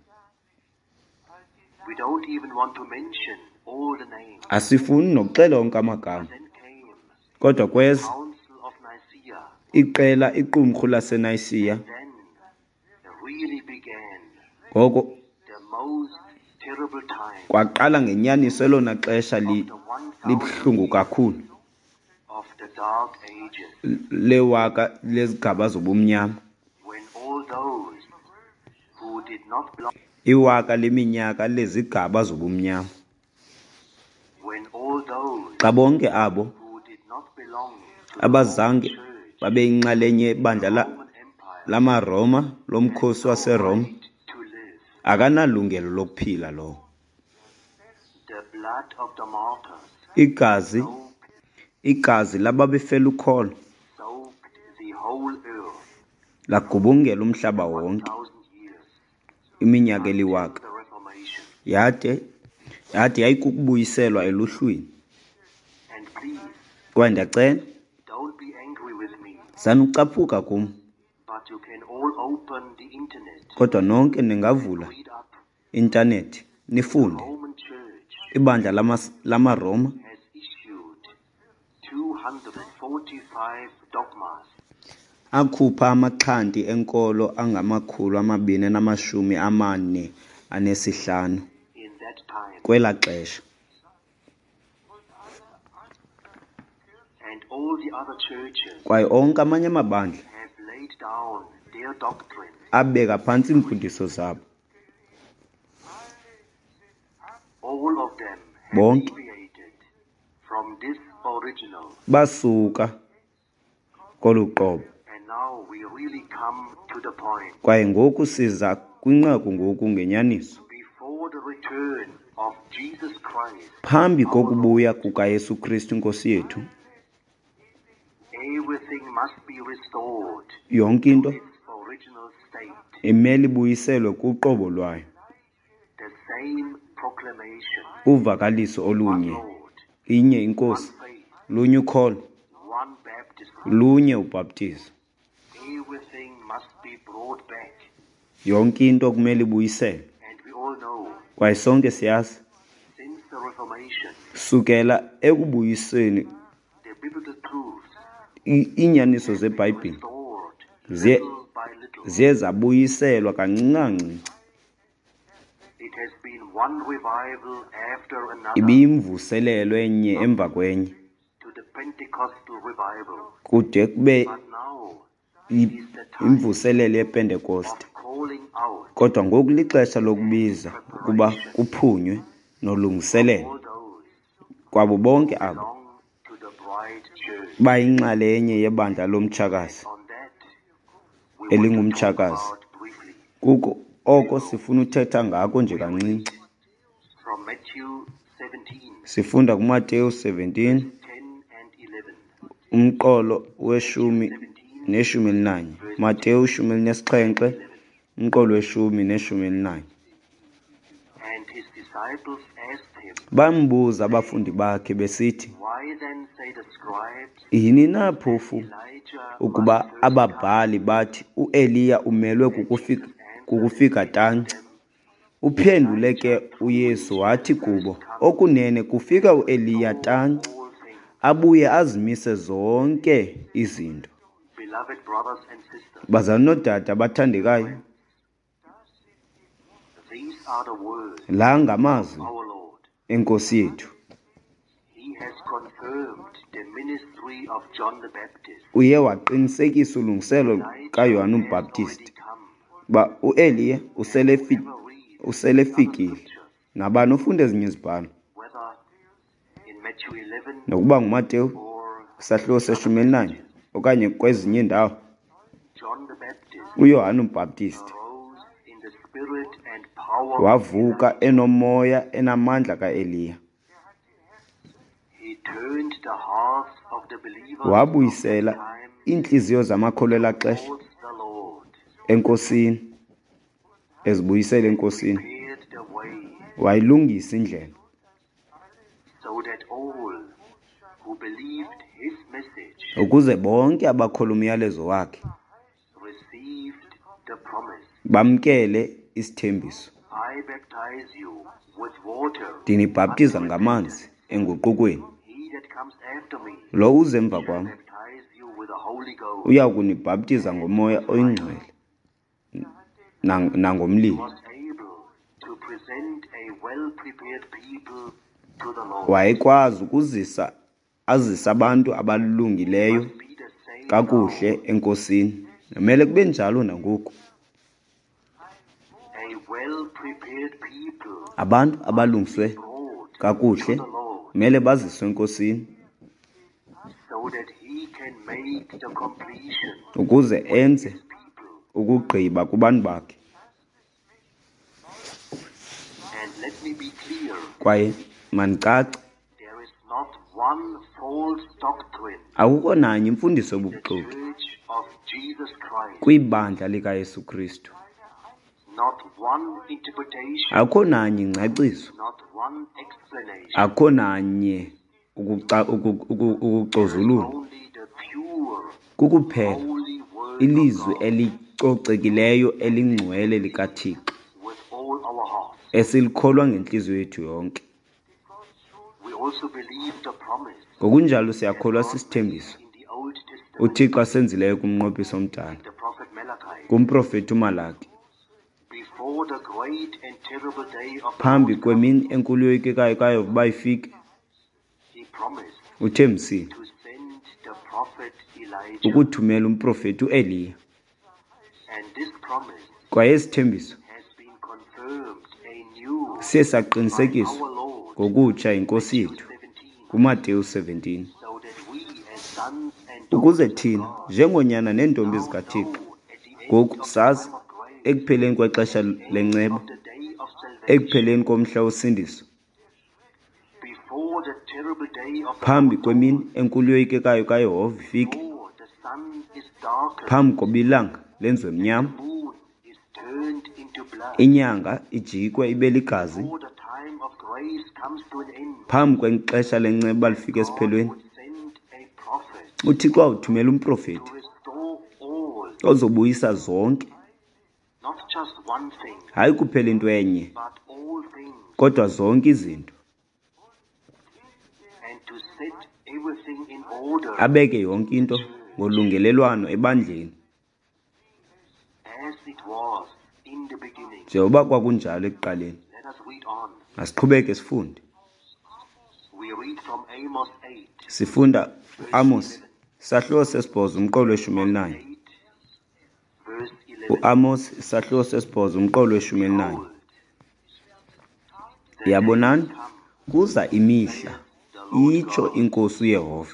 Speaker 1: We don't even want to mention all the names.
Speaker 2: Asifuni nokuxela onke amagama,
Speaker 1: Then came
Speaker 2: kodwa kweza
Speaker 1: Council of Nicaea.
Speaker 2: iqela iqumrhu laseNaysiya.
Speaker 1: Then really began
Speaker 2: Ngoko
Speaker 1: the most terrible time
Speaker 2: kwaqala ngenyaniso elona xesha
Speaker 1: of the 1,000
Speaker 2: libuhlungu kakhulu
Speaker 1: of the Dark Ages,
Speaker 2: lewaka lezigaba zobumnyama,
Speaker 1: when all those who did not belong,
Speaker 2: iwaka leminyaka lezigaba zobumnyama,
Speaker 1: when all those
Speaker 2: xa bonke abo
Speaker 1: who did not belong to the
Speaker 2: abazange
Speaker 1: Roman Church,
Speaker 2: babeyinxalenye yebandla
Speaker 1: Roman Empire,
Speaker 2: lamaRoma lomkhosi waseRoma,
Speaker 1: right to live.
Speaker 2: akanalungelo lokuphila lo.
Speaker 1: The blood of the martyrs
Speaker 2: Igazi
Speaker 1: soaked
Speaker 2: lababefela ukholo
Speaker 1: the whole earth
Speaker 2: lagubungela umhlaba wonke
Speaker 1: 1,000 years
Speaker 2: iminyaka
Speaker 1: until
Speaker 2: eliwaka,
Speaker 1: the Reformation.
Speaker 2: yade yayikukubuyiselwa eluhlwini.
Speaker 1: And please,
Speaker 2: Kwaye ndiyacela
Speaker 1: don't be angry with me,
Speaker 2: sanucaphuka kum,
Speaker 1: but you can all open the internet,
Speaker 2: kodwa nonke ningavula
Speaker 1: read up.
Speaker 2: intanethi
Speaker 1: The
Speaker 2: nifunde.
Speaker 1: Roman Church
Speaker 2: Ibandla lamaRoma
Speaker 1: has issued 245 dogmas
Speaker 2: akhupha amaxhanti enkolo angama-245
Speaker 1: in that time,
Speaker 2: kwela xesha,
Speaker 1: and all the other churches
Speaker 2: kwaye onke amanye amabandla
Speaker 1: have laid down their doctrine.
Speaker 2: abeka phantsi iimfundiso zabo.
Speaker 1: All of them have
Speaker 2: Bonke
Speaker 1: deviated from this original,
Speaker 2: basuka kolu qobo,
Speaker 1: and now we really come to the point.
Speaker 2: kwaye ngoku siza kwinqaku ngoku ngenyaniso.
Speaker 1: Before the return of Jesus Christ,
Speaker 2: Phambi kokubuya kukaYesu Kristu Nkosi yethu,
Speaker 1: everything must be restored
Speaker 2: yonke into
Speaker 1: to its original state.
Speaker 2: imele ibuyiselwe kuqobo lwayo.
Speaker 1: The same proclamation,
Speaker 2: Uvakaliso
Speaker 1: one
Speaker 2: olunye,
Speaker 1: Lord,
Speaker 2: inye
Speaker 1: one
Speaker 2: inkosi,
Speaker 1: faith,
Speaker 2: lunye ukholo,
Speaker 1: one baptism.
Speaker 2: lunye ubhaptizo.
Speaker 1: Everything must be brought back.
Speaker 2: Yonke into kumele ibuyiselwe.
Speaker 1: And we all know,
Speaker 2: Kwaye sonke siyazi,
Speaker 1: since the Reformation,
Speaker 2: sukela ekubuyiseni
Speaker 1: the biblical truths
Speaker 2: iinyaniso zeBhayibhile
Speaker 1: restored
Speaker 2: Zie-
Speaker 1: little by little.
Speaker 2: ziye zabuyiselwa kancincancinci.
Speaker 1: It has been one revival after another
Speaker 2: Ibiyimvuselelo enye emva kwenye
Speaker 1: to the Pentecostal revival.
Speaker 2: kude kube
Speaker 1: But now
Speaker 2: i-
Speaker 1: is the time
Speaker 2: imvuselelo yePentekoste.
Speaker 1: of calling out
Speaker 2: Kodwa ngoku lixesha lokubiza ukuba kuphunywe nolungiselelo
Speaker 1: all those
Speaker 2: kwabo bonke abo
Speaker 1: belong to the bride church.
Speaker 2: bayinxalenye yebandla lomtshakazi
Speaker 1: On that, we want to talk
Speaker 2: elingumtshakazi.
Speaker 1: about briefly
Speaker 2: Kuko oko sifuna uthetha ngako nje kancinci.
Speaker 1: from Matthew 17,
Speaker 2: Sifunda kuMateyu 17
Speaker 1: 10 and 11.
Speaker 2: umqolo weshumi neshumi elinanye. Mateyu 17 umqolo weshumi neshumi elinanye.
Speaker 1: And his disciples asked him,
Speaker 2: Bambuza abafundi bakhe besithi,
Speaker 1: why then say the scribes
Speaker 2: yini na phofu
Speaker 1: Elijah
Speaker 2: ukuba
Speaker 1: must first
Speaker 2: ababhali bathi uEliya umelwe kukufika tanci? Uphendule ke uYesu wathi kubo, okunene kufika uEliya tanci
Speaker 1: all things?
Speaker 2: abuye azimise zonke izinto.
Speaker 1: Beloved brothers and sisters,
Speaker 2: Bazalwane noodade abathandekayo,
Speaker 1: these are the words
Speaker 2: la ngamazwi
Speaker 1: of our Lord.
Speaker 2: enkosi yethu.
Speaker 1: He has confirmed the ministry of John the Baptist.
Speaker 2: Uye waqinisekisa ulungiselo
Speaker 1: Elijah
Speaker 2: kaYohane
Speaker 1: has
Speaker 2: uMbhaptisti
Speaker 1: already come.
Speaker 2: ba uEliya usele
Speaker 1: Never
Speaker 2: fikile.
Speaker 1: read
Speaker 2: Nabani ufunda ezinye izibhalo,
Speaker 1: whether in Matthew 11
Speaker 2: nokuba nguMateyu
Speaker 1: or
Speaker 2: isahluko seshumi elinanye okanye kwezinye indawo,
Speaker 1: John the Baptist
Speaker 2: uYohane uMbhaptisti
Speaker 1: rose in the spirit and power of
Speaker 2: wavuka enomoya enamandla kaEliya.
Speaker 1: He turned the hearts of the believers
Speaker 2: Wabuyisela
Speaker 1: of that time
Speaker 2: iintliziyo zamakholwa elaa xesha
Speaker 1: towards the Lord.
Speaker 2: enkosini, ezibuyisele enkosini,
Speaker 1: prepared the way
Speaker 2: wayilungisa indlela
Speaker 1: so that all who believed his message
Speaker 2: ukuze bonke abakholwa umyalezo wakhe
Speaker 1: received the promise.
Speaker 2: bamkele isithembiso.
Speaker 1: I baptize you with water.
Speaker 2: Ndinibhaptiza ngamanzi enguqukweni.
Speaker 1: He that comes after me
Speaker 2: Lo uze emva
Speaker 1: shall
Speaker 2: kwam
Speaker 1: baptize you with the Holy Ghost.
Speaker 2: uya kunibhaptiza ngomoya oyingcwele nangomlilo.
Speaker 1: Was able to present a well-prepared people to the Lord.
Speaker 2: Wayekwazi azisa abantu abalungileyo
Speaker 1: Must be the same
Speaker 2: kakuhle enkosini. Kumele kube njalo nangoku.
Speaker 1: a well-prepared people
Speaker 2: Abantu abalungiswe
Speaker 1: brought
Speaker 2: kakuhle
Speaker 1: to the Lord
Speaker 2: kumele baziswe enkosini
Speaker 1: so that he can make the completion
Speaker 2: ukuze enze
Speaker 1: people.
Speaker 2: ukugqiba kubantu bakhe.
Speaker 1: And let me be clear,
Speaker 2: Kwaye manicace,
Speaker 1: there is not one false doctrine
Speaker 2: akukho nanye imfundiso
Speaker 1: in the
Speaker 2: yobuxoki
Speaker 1: Church of Jesus Christ,
Speaker 2: kwibandla likaYesu Kristu.
Speaker 1: not one interpretation,
Speaker 2: Akukho nanye ingcaciso,
Speaker 1: not one explanation.
Speaker 2: akukho nanye ukucozulula.
Speaker 1: Only the pure,
Speaker 2: Kukuphela
Speaker 1: holy word
Speaker 2: ilizwi
Speaker 1: of God
Speaker 2: elicocekileyo elingcwele likaThixo
Speaker 1: with all our hearts.
Speaker 2: esilikholwa ngenhliziyo yethu yonke.
Speaker 1: We also believe the promise
Speaker 2: Ngokunjalo siyakholwa sisithembiso
Speaker 1: in the Old Testament,
Speaker 2: uThixo asenzileyo kumnqophisi omdala,
Speaker 1: the prophet Malachi,
Speaker 2: kumprofeti uMalaki,
Speaker 1: before the great and terrible day of the
Speaker 2: phambi
Speaker 1: Lord
Speaker 2: kwemini enkulu yoyikekayo kaYehova uba ifike.
Speaker 1: he promised
Speaker 2: Uthembisile
Speaker 1: to send the prophet Elijah.
Speaker 2: ukuthumela umprofeti uEliya.
Speaker 1: And this promise
Speaker 2: Kwaye isithembiso
Speaker 1: has been confirmed anew
Speaker 2: siye
Speaker 1: by
Speaker 2: saqinisekiswa
Speaker 1: our Lord
Speaker 2: ngokutsha inkosi yethu
Speaker 1: 17,
Speaker 2: kuMateyu 17,
Speaker 1: so that we as sons and
Speaker 2: ukuze
Speaker 1: daughters of
Speaker 2: thina
Speaker 1: God
Speaker 2: njengonyana neentombi
Speaker 1: now
Speaker 2: zikaThixo
Speaker 1: know at the end
Speaker 2: ngoku
Speaker 1: of the
Speaker 2: sazi
Speaker 1: time of grace,
Speaker 2: ekupheleni kwexesha
Speaker 1: end
Speaker 2: lenceba,
Speaker 1: of the day of salvation,
Speaker 2: ekupheleni komhla wosindiso,
Speaker 1: before the terrible day of the
Speaker 2: phambi
Speaker 1: Lord,
Speaker 2: kwemini enkulu yoyikekayo kaYehova ifike,
Speaker 1: before the sun is darkened,
Speaker 2: phambi koba ilanga lenziwe mnyama,
Speaker 1: the moon is turned into blood,
Speaker 2: inyanga ijikwe ibe ligazi,
Speaker 1: before the time of grace comes to an end,
Speaker 2: phambi kwexesha lenceba lifike
Speaker 1: God
Speaker 2: esiphelweni,
Speaker 1: would send a prophet
Speaker 2: uThixo awuthumela umprofeti
Speaker 1: to restore all,
Speaker 2: ozobuyisa zonke,
Speaker 1: not just one thing,
Speaker 2: hayi kuphela into enye,
Speaker 1: but all things,
Speaker 2: kodwa zonke izinto,
Speaker 1: and to set everything in order
Speaker 2: abeke yonke into ngolungelelwano ebandleni,
Speaker 1: as it was in the beginning.
Speaker 2: njengoba kwakunjalo ekuqaleni.
Speaker 1: Let us read on.
Speaker 2: Masiqhubeke sifunde.
Speaker 1: We read from Amos 8,
Speaker 2: Sifunda Amos isahluko sesibhozo umqolo we-19.
Speaker 1: 8, verse 11.
Speaker 2: Amos isahluko sesibhozo umqolo we-19.
Speaker 1: Behold, the
Speaker 2: Yabonani,
Speaker 1: days come,
Speaker 2: kuza imihla,
Speaker 1: the Lord
Speaker 2: itsho
Speaker 1: God,
Speaker 2: inkosi uYehova,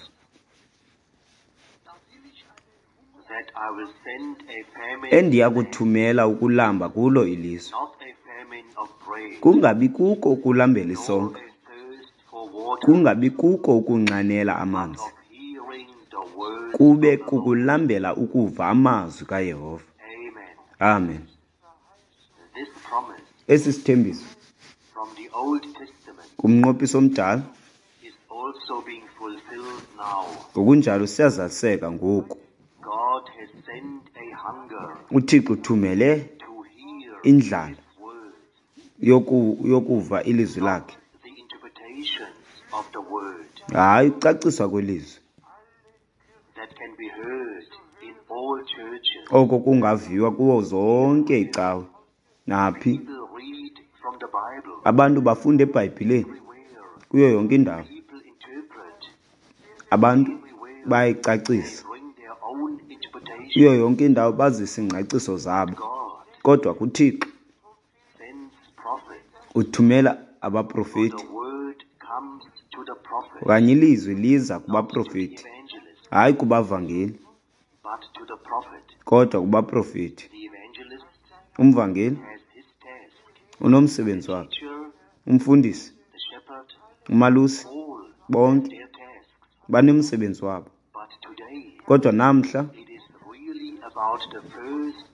Speaker 1: that I will send a famine,
Speaker 2: endiya kuthumela ukulamba kulo ilizwe.
Speaker 1: not a famine of bread,
Speaker 2: Kungabi kuko ukulambela
Speaker 1: nor
Speaker 2: isonka,
Speaker 1: a thirst for water,
Speaker 2: kungabi kuko ukunxanela amanzi,
Speaker 1: of hearing the word
Speaker 2: kube
Speaker 1: of the Lord.
Speaker 2: kukulambela ukuva amazwi kaYehova.
Speaker 1: Amen.
Speaker 2: Amen.
Speaker 1: This promise
Speaker 2: Esi sithembiso
Speaker 1: from the Old Testament
Speaker 2: kumnqophisi omdala
Speaker 1: is also being fulfilled now.
Speaker 2: ngokunjalo siyazaliseka ngoku.
Speaker 1: God has sent a hunger
Speaker 2: uThixo uthumele
Speaker 1: to hear
Speaker 2: indlala
Speaker 1: His word,
Speaker 2: yokuva ilizwi lakhe,
Speaker 1: the interpretations of the word
Speaker 2: hayi ucaciswa kwelizwi,
Speaker 1: that can be heard in all churches.
Speaker 2: oko kungaviwa kuwo zonke icawe. Naphi
Speaker 1: People read from the Bible
Speaker 2: abantu bafunda eBhayibhileni,
Speaker 1: everywhere.
Speaker 2: kuyo yonke indawo
Speaker 1: People interpret
Speaker 2: abantu
Speaker 1: everywhere.
Speaker 2: bayicacisa,
Speaker 1: They bring their own interpretation.
Speaker 2: kuyo yonke indawo bazisa ingcaciso zabo,
Speaker 1: God
Speaker 2: kodwa kuThixo
Speaker 1: sends prophets.
Speaker 2: uthumela abaprofeti,
Speaker 1: The word comes to the prophet,
Speaker 2: okanye ilizwi liza
Speaker 1: not to the
Speaker 2: kubaprofeti,
Speaker 1: evangelist,
Speaker 2: hayi kubavangeli,
Speaker 1: but to the prophet.
Speaker 2: kodwa kubaprofeti.
Speaker 1: The evangelist
Speaker 2: Umvangeli
Speaker 1: has his task.
Speaker 2: unomsebenzi wakhe,
Speaker 1: Teacher,
Speaker 2: umfundisi,
Speaker 1: the shepherd,
Speaker 2: umalusi,
Speaker 1: all
Speaker 2: bonke
Speaker 1: their tasks.
Speaker 2: banemsebenzi wabo.
Speaker 1: But today,
Speaker 2: Kodwa namhla
Speaker 1: it is really about the first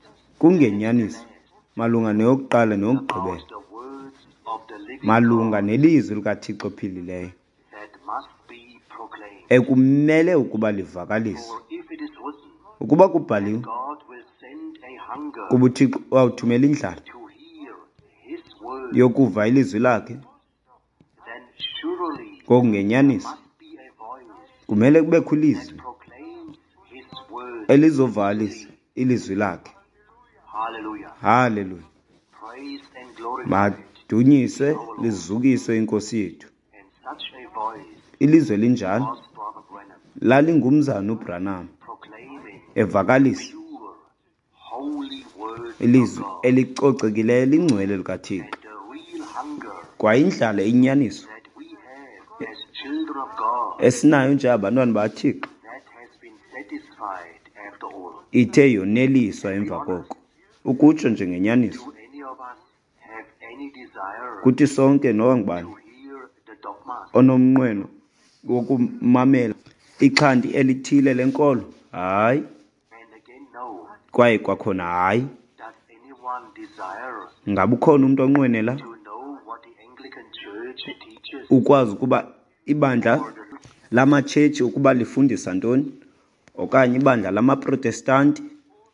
Speaker 2: kungenyaniso malunga neyokuqala neyokugqibela,
Speaker 1: about the words of the living
Speaker 2: malunga
Speaker 1: God
Speaker 2: nelizwi likaThixo ophilileyo
Speaker 1: that must be proclaimed.
Speaker 2: ekumele ukuba livakaliswe.
Speaker 1: For if it is written,
Speaker 2: Ukuba kubhaliwe
Speaker 1: God will send a hunger
Speaker 2: kuba uThixo wawuthumela indlala
Speaker 1: to hear his word,
Speaker 2: yokuva ilizwi lakhe,
Speaker 1: then surely
Speaker 2: ngokungenyaniso
Speaker 1: must be a voice
Speaker 2: kumele kubekho ilizwi
Speaker 1: that proclaims his word.
Speaker 2: elizovalisa ilizwi lakhe.
Speaker 1: Hallelujah.
Speaker 2: Haleluya.
Speaker 1: Praise and glory.
Speaker 2: Madunyiswe lizukiswe inkosi yethu.
Speaker 1: And such a voice
Speaker 2: Ilizwe linjalo
Speaker 1: was Brother Branham,
Speaker 2: lalingumzana uBranham
Speaker 1: proclaiming
Speaker 2: evakalisa
Speaker 1: pure, holy word
Speaker 2: ilizwi
Speaker 1: of God,
Speaker 2: elicocekileyo lingcwele likaThixo,
Speaker 1: and the real hunger
Speaker 2: kwa indlala inyaniso
Speaker 1: that we have as children of God
Speaker 2: esinayo nje abantwana baThixo
Speaker 1: that has been satisfied after all.
Speaker 2: ithe yoneliswa emva koko. Ukutsho nje ngenyaniso,
Speaker 1: Do any of us have any desire
Speaker 2: kuthi sonke noba ngubani
Speaker 1: to hear the dogmas?
Speaker 2: onomnqweno wokumamela ixhanti elithile lenkolo? Hayi.
Speaker 1: And again, no.
Speaker 2: Kwaye kwakhona hayi.
Speaker 1: Does anyone desire
Speaker 2: Ngabe ukhona umuntu onqwenela
Speaker 1: to know what the Anglican Church teaches,
Speaker 2: ukwazi ukuba ibandla lamatshetshi ukuba lifundisa ntoni, okanye ibandla lamaprotestanti,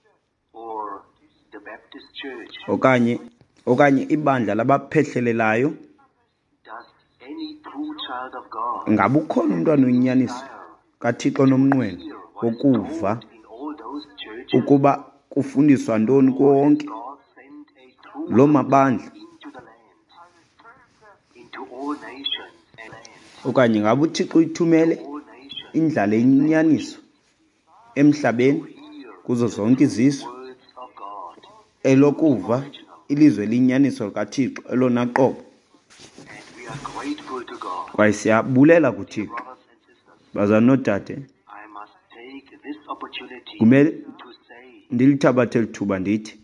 Speaker 1: or the Baptist Church?
Speaker 2: okanye ibandla labaphehlelelayo?
Speaker 1: Does any true child of God
Speaker 2: Ngabe ukhona umntwana onyaniso kaThixo nomnqweno wokuva
Speaker 1: in all those churches?
Speaker 2: ukuba kufundiswa ntoni konke
Speaker 1: God sent a true
Speaker 2: lo mabandla,
Speaker 1: into the land, into all nations and lands,
Speaker 2: okanye ngabe uThixo uyithumele
Speaker 1: all nations,
Speaker 2: indlala inyaniso emhlabeni kuzo zonke izizwe
Speaker 1: words of God.
Speaker 2: elokuva ilizwe linyaniso likaThixo elona qobo.
Speaker 1: And we are grateful to God.
Speaker 2: Kwaye siyabulela kuThixo.
Speaker 1: Brothers and sisters,
Speaker 2: Bazalwane nodade,
Speaker 1: I must take this opportunity
Speaker 2: kumele
Speaker 1: to say
Speaker 2: ndilithabathe lithuba ndithi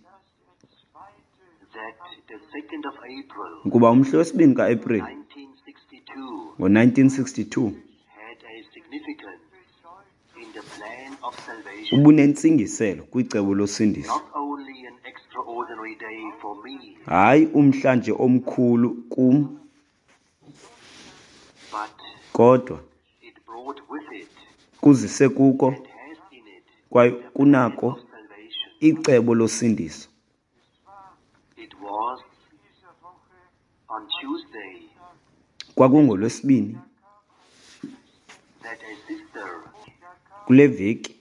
Speaker 1: that the 2nd of April,
Speaker 2: ukuba umhla wesibini kaAprili
Speaker 1: 1962,
Speaker 2: ngo-1962
Speaker 1: had a significance in the plan of salvation.
Speaker 2: ubunentsingiselo kwicebo losindiso.
Speaker 1: Not only an extraordinary day for me,
Speaker 2: Hayi umhla nje omkhulu kum,
Speaker 1: but
Speaker 2: kodwa
Speaker 1: it brought with it
Speaker 2: kuzise kuko
Speaker 1: and has in it
Speaker 2: kwaye
Speaker 1: the plan
Speaker 2: kunako
Speaker 1: of salvation.
Speaker 2: icebo losindiso.
Speaker 1: It was on Tuesday
Speaker 2: KwakungoLwesibini
Speaker 1: that a sister
Speaker 2: kule veki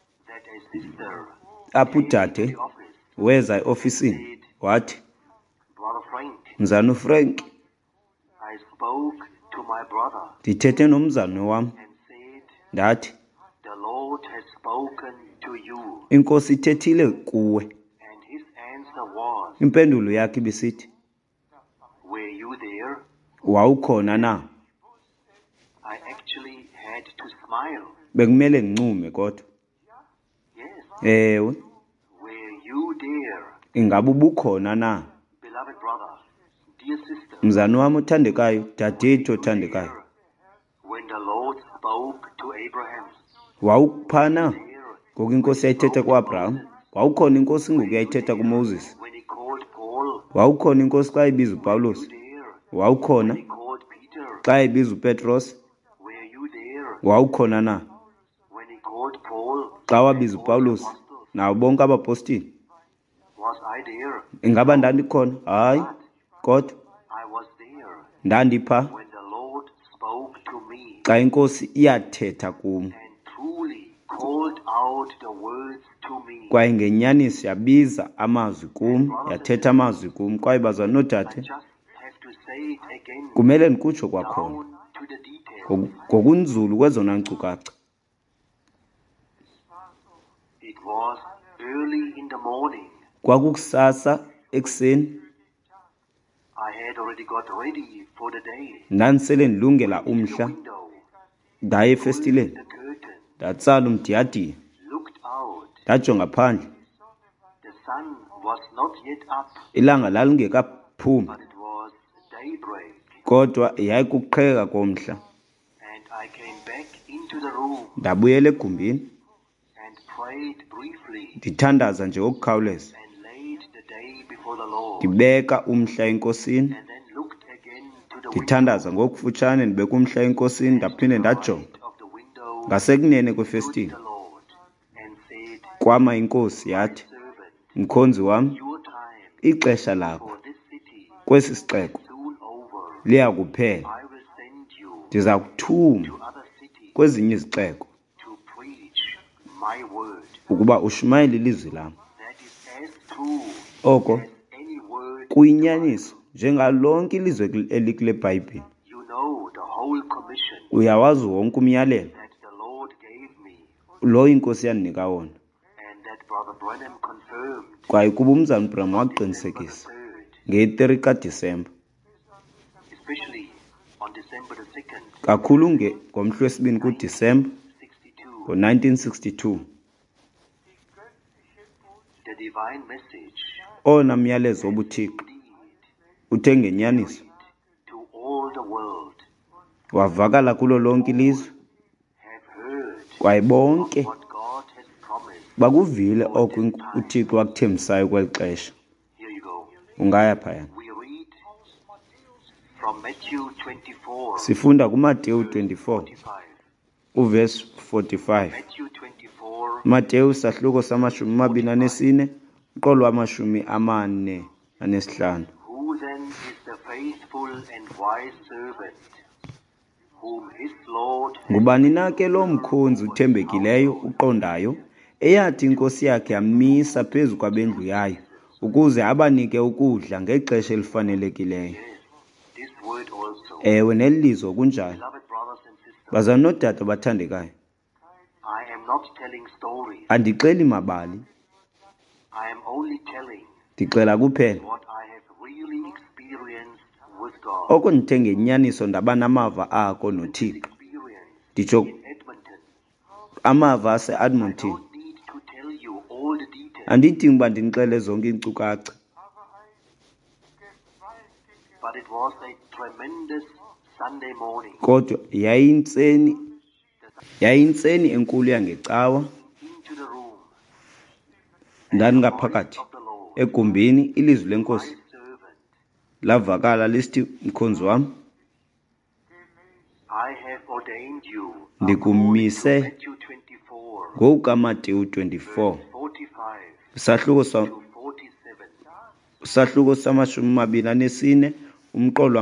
Speaker 2: apho
Speaker 1: came
Speaker 2: udade
Speaker 1: to the office,
Speaker 2: weza eofisini wathi,
Speaker 1: Brother Frank,
Speaker 2: mzana uFrank,
Speaker 1: I spoke to my brother
Speaker 2: ndithethe nomzana wam
Speaker 1: and said,
Speaker 2: ndathi,
Speaker 1: the Lord has spoken to you.
Speaker 2: inkosi ithethile kuwe.
Speaker 1: And his answer was,
Speaker 2: Impendulo yakhe ibisithi,
Speaker 1: were you there?
Speaker 2: wawukhona na?
Speaker 1: I actually had to smile.
Speaker 2: Bekumele ngicume kodwa.
Speaker 1: Yes.
Speaker 2: Ewe,
Speaker 1: Were you there?
Speaker 2: ingabe ubukhona na?
Speaker 1: Beloved brother, dear sister,
Speaker 2: Mzana wami othandekayo, dadethu othandekayo,
Speaker 1: there when the Lord spoke to Abraham,
Speaker 2: wawuphana
Speaker 1: there
Speaker 2: ngoku inkosi yayithetha kuAbraham? Wawukhona inkosi ngoku yayithetha kuMoses?
Speaker 1: when he called Paul,
Speaker 2: Wawukhona inkosi xa ibiza uPawulos?
Speaker 1: there
Speaker 2: Wawukhona
Speaker 1: he called Peter,
Speaker 2: xa ibiza uPetros?
Speaker 1: were you there
Speaker 2: Wawukhona na
Speaker 1: when he called Paul,
Speaker 2: xa wabiza
Speaker 1: and all the
Speaker 2: uPawulos
Speaker 1: apostles?
Speaker 2: nawo bonke abapostile?
Speaker 1: Was I there?
Speaker 2: Ingaba ndandikhona? Hayi, kodwa
Speaker 1: I was there
Speaker 2: ndandipha
Speaker 1: when the Lord spoke to me
Speaker 2: xa inkosi iyathetha kum,
Speaker 1: and truly called out the words to me.
Speaker 2: kwaye ngenyaniso yabiza amazwi kum, yathetha amazwi kum. Kwaye bazalwane
Speaker 1: I
Speaker 2: nodade,
Speaker 1: just have to say it again,
Speaker 2: kumele ndikutsho kwakhona
Speaker 1: down to the details.
Speaker 2: ngokunzulu kwezona nkcukacha.
Speaker 1: It was early in the morning.
Speaker 2: Kwakukusasa ekuseni,
Speaker 1: I had already got ready for the day.
Speaker 2: ndandisele ndilungela
Speaker 1: The
Speaker 2: umhla,
Speaker 1: window,
Speaker 2: ndaya efestileni,
Speaker 1: the curtain,
Speaker 2: ndatsala umdyadiya,
Speaker 1: looked out.
Speaker 2: ndajonga phandle.
Speaker 1: The sun was not yet up,
Speaker 2: Ilanga lalingekaphumi,
Speaker 1: but it was daybreak.
Speaker 2: kodwa yayikuqheka komhla.
Speaker 1: And I came back into the room
Speaker 2: Ndabuyela egumbini,
Speaker 1: and prayed briefly
Speaker 2: ndithandaza nje ngokukhawuleza,
Speaker 1: and laid Lord,
Speaker 2: ndibeka umhla enkosini,
Speaker 1: and then looked again to the window.
Speaker 2: ndithandaza ngokufutshane ndibeka umhla enkosini, ndaphinde ndajonga
Speaker 1: Of the window
Speaker 2: ngasekunene
Speaker 1: stood
Speaker 2: kwefestile.
Speaker 1: the Lord and said,
Speaker 2: Kwama inkosi yathi,
Speaker 1: servant,
Speaker 2: mkhonzi wam,
Speaker 1: your time
Speaker 2: ixesha lakho
Speaker 1: for this city
Speaker 2: kwesi sixeko
Speaker 1: soon over.
Speaker 2: liya kuphela.
Speaker 1: I will send you
Speaker 2: Ndiza kuthuma
Speaker 1: to other cities
Speaker 2: kwezinye izixeko
Speaker 1: to preach my word.
Speaker 2: ukuba ushumayele ilizwi lam.
Speaker 1: That is as true
Speaker 2: Oko
Speaker 1: as any word.
Speaker 2: kuyinyaniso njengalonke ilizwe elikule Bhayibhile.
Speaker 1: You know the whole commission
Speaker 2: Uyawazi wonke umyalelo
Speaker 1: that the Lord gave me,
Speaker 2: lo inkosi yandinika wona,
Speaker 1: and that Brother Branham confirmed
Speaker 2: kwaye kuba umzana Branham waqinisekisa
Speaker 1: 3rd,
Speaker 2: nge-3 kaDisemba,
Speaker 1: especially on December the 2nd,
Speaker 2: kakhulu ngomhla wesibini kuDisemba
Speaker 1: 62.
Speaker 2: ngo-1962.
Speaker 1: The divine message
Speaker 2: Owona myalezo wobuthixo
Speaker 1: indeed
Speaker 2: uthe ngenyaniso
Speaker 1: to all the world
Speaker 2: wavakala kulo lonke ilizwe,
Speaker 1: have heard
Speaker 2: kwaye bonke
Speaker 1: what God has promised.
Speaker 2: bakuvile oko uThixo wakuthembisayo kweli xesha.
Speaker 1: Here you go.
Speaker 2: Ungaya phayana.
Speaker 1: We read from Matthew 24,
Speaker 2: Sifunda kuMateyu 24
Speaker 1: 45.
Speaker 2: uvesi 45.
Speaker 1: Matthew 24,
Speaker 2: Mateyu sahluko sama-24 uqolo wama-45.
Speaker 1: who then is the faithful and wise servant, whom his Lord has
Speaker 2: Ngubani na ke lo mkhonzi uthembekileyo uqondayo eyathi inkosi yakhe yamisa phezu kwabendlu yayo ukuze abanike ukudla ngexesha elifanelekileyo?
Speaker 1: this word also.
Speaker 2: Ewe, nelizwe kunjalo.
Speaker 1: Beloved brothers and sisters,
Speaker 2: Bazalwane noodade bathandekayo,
Speaker 1: I am not telling stories.
Speaker 2: andixeli mabali,
Speaker 1: I am only telling
Speaker 2: ndixela kuphela
Speaker 1: what I have really experienced with God.
Speaker 2: oko ndithe ngenyaniso ndaba namava ako noThixo.
Speaker 1: Experience
Speaker 2: Nditsho
Speaker 1: in Edmonton.
Speaker 2: amava ase-Edmonton.
Speaker 1: Don't need to tell you all the details,
Speaker 2: Andidingi uba ndinixele zonke iinkcukacha,
Speaker 1: but it was a tremendous Sunday morning.
Speaker 2: kodwa yayintseni enkulu yangecawa.
Speaker 1: Into the room
Speaker 2: Ndandingaphakathi
Speaker 1: of the Lord,
Speaker 2: egumbini, ilizwi lenkosi
Speaker 1: my servant,
Speaker 2: lavakala lisithi, mkhonzi wam,
Speaker 1: I have ordained you
Speaker 2: ndikumise
Speaker 1: according to Matthew 24,
Speaker 2: ngokukaMateyu 24
Speaker 1: 45
Speaker 2: isahluko
Speaker 1: to 47.
Speaker 2: isahluko sama-24 umqolo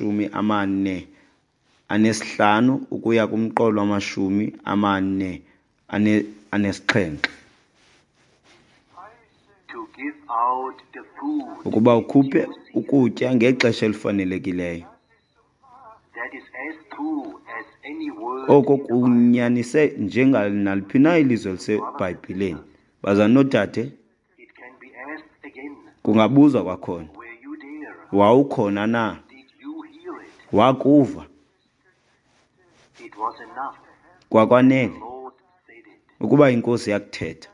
Speaker 2: wama-45 ukuya kumqolo wama-47,
Speaker 1: To give out the food
Speaker 2: ukuba ukhuphe ukutya ngexesha elifanelekileyo.
Speaker 1: that is as true as any word.
Speaker 2: Oko kunyanise njenganaliphi na ilizwe liseBhayibhileni. Bazalwane noodade,
Speaker 1: It can be asked again,
Speaker 2: kungabuzwa kwakhona,
Speaker 1: were you there?
Speaker 2: wawukhona na?
Speaker 1: Did you hear it?
Speaker 2: Wakuva?
Speaker 1: It was enough.
Speaker 2: Kwakwanele
Speaker 1: The Lord said it,
Speaker 2: ukuba inkosi yakuthetha,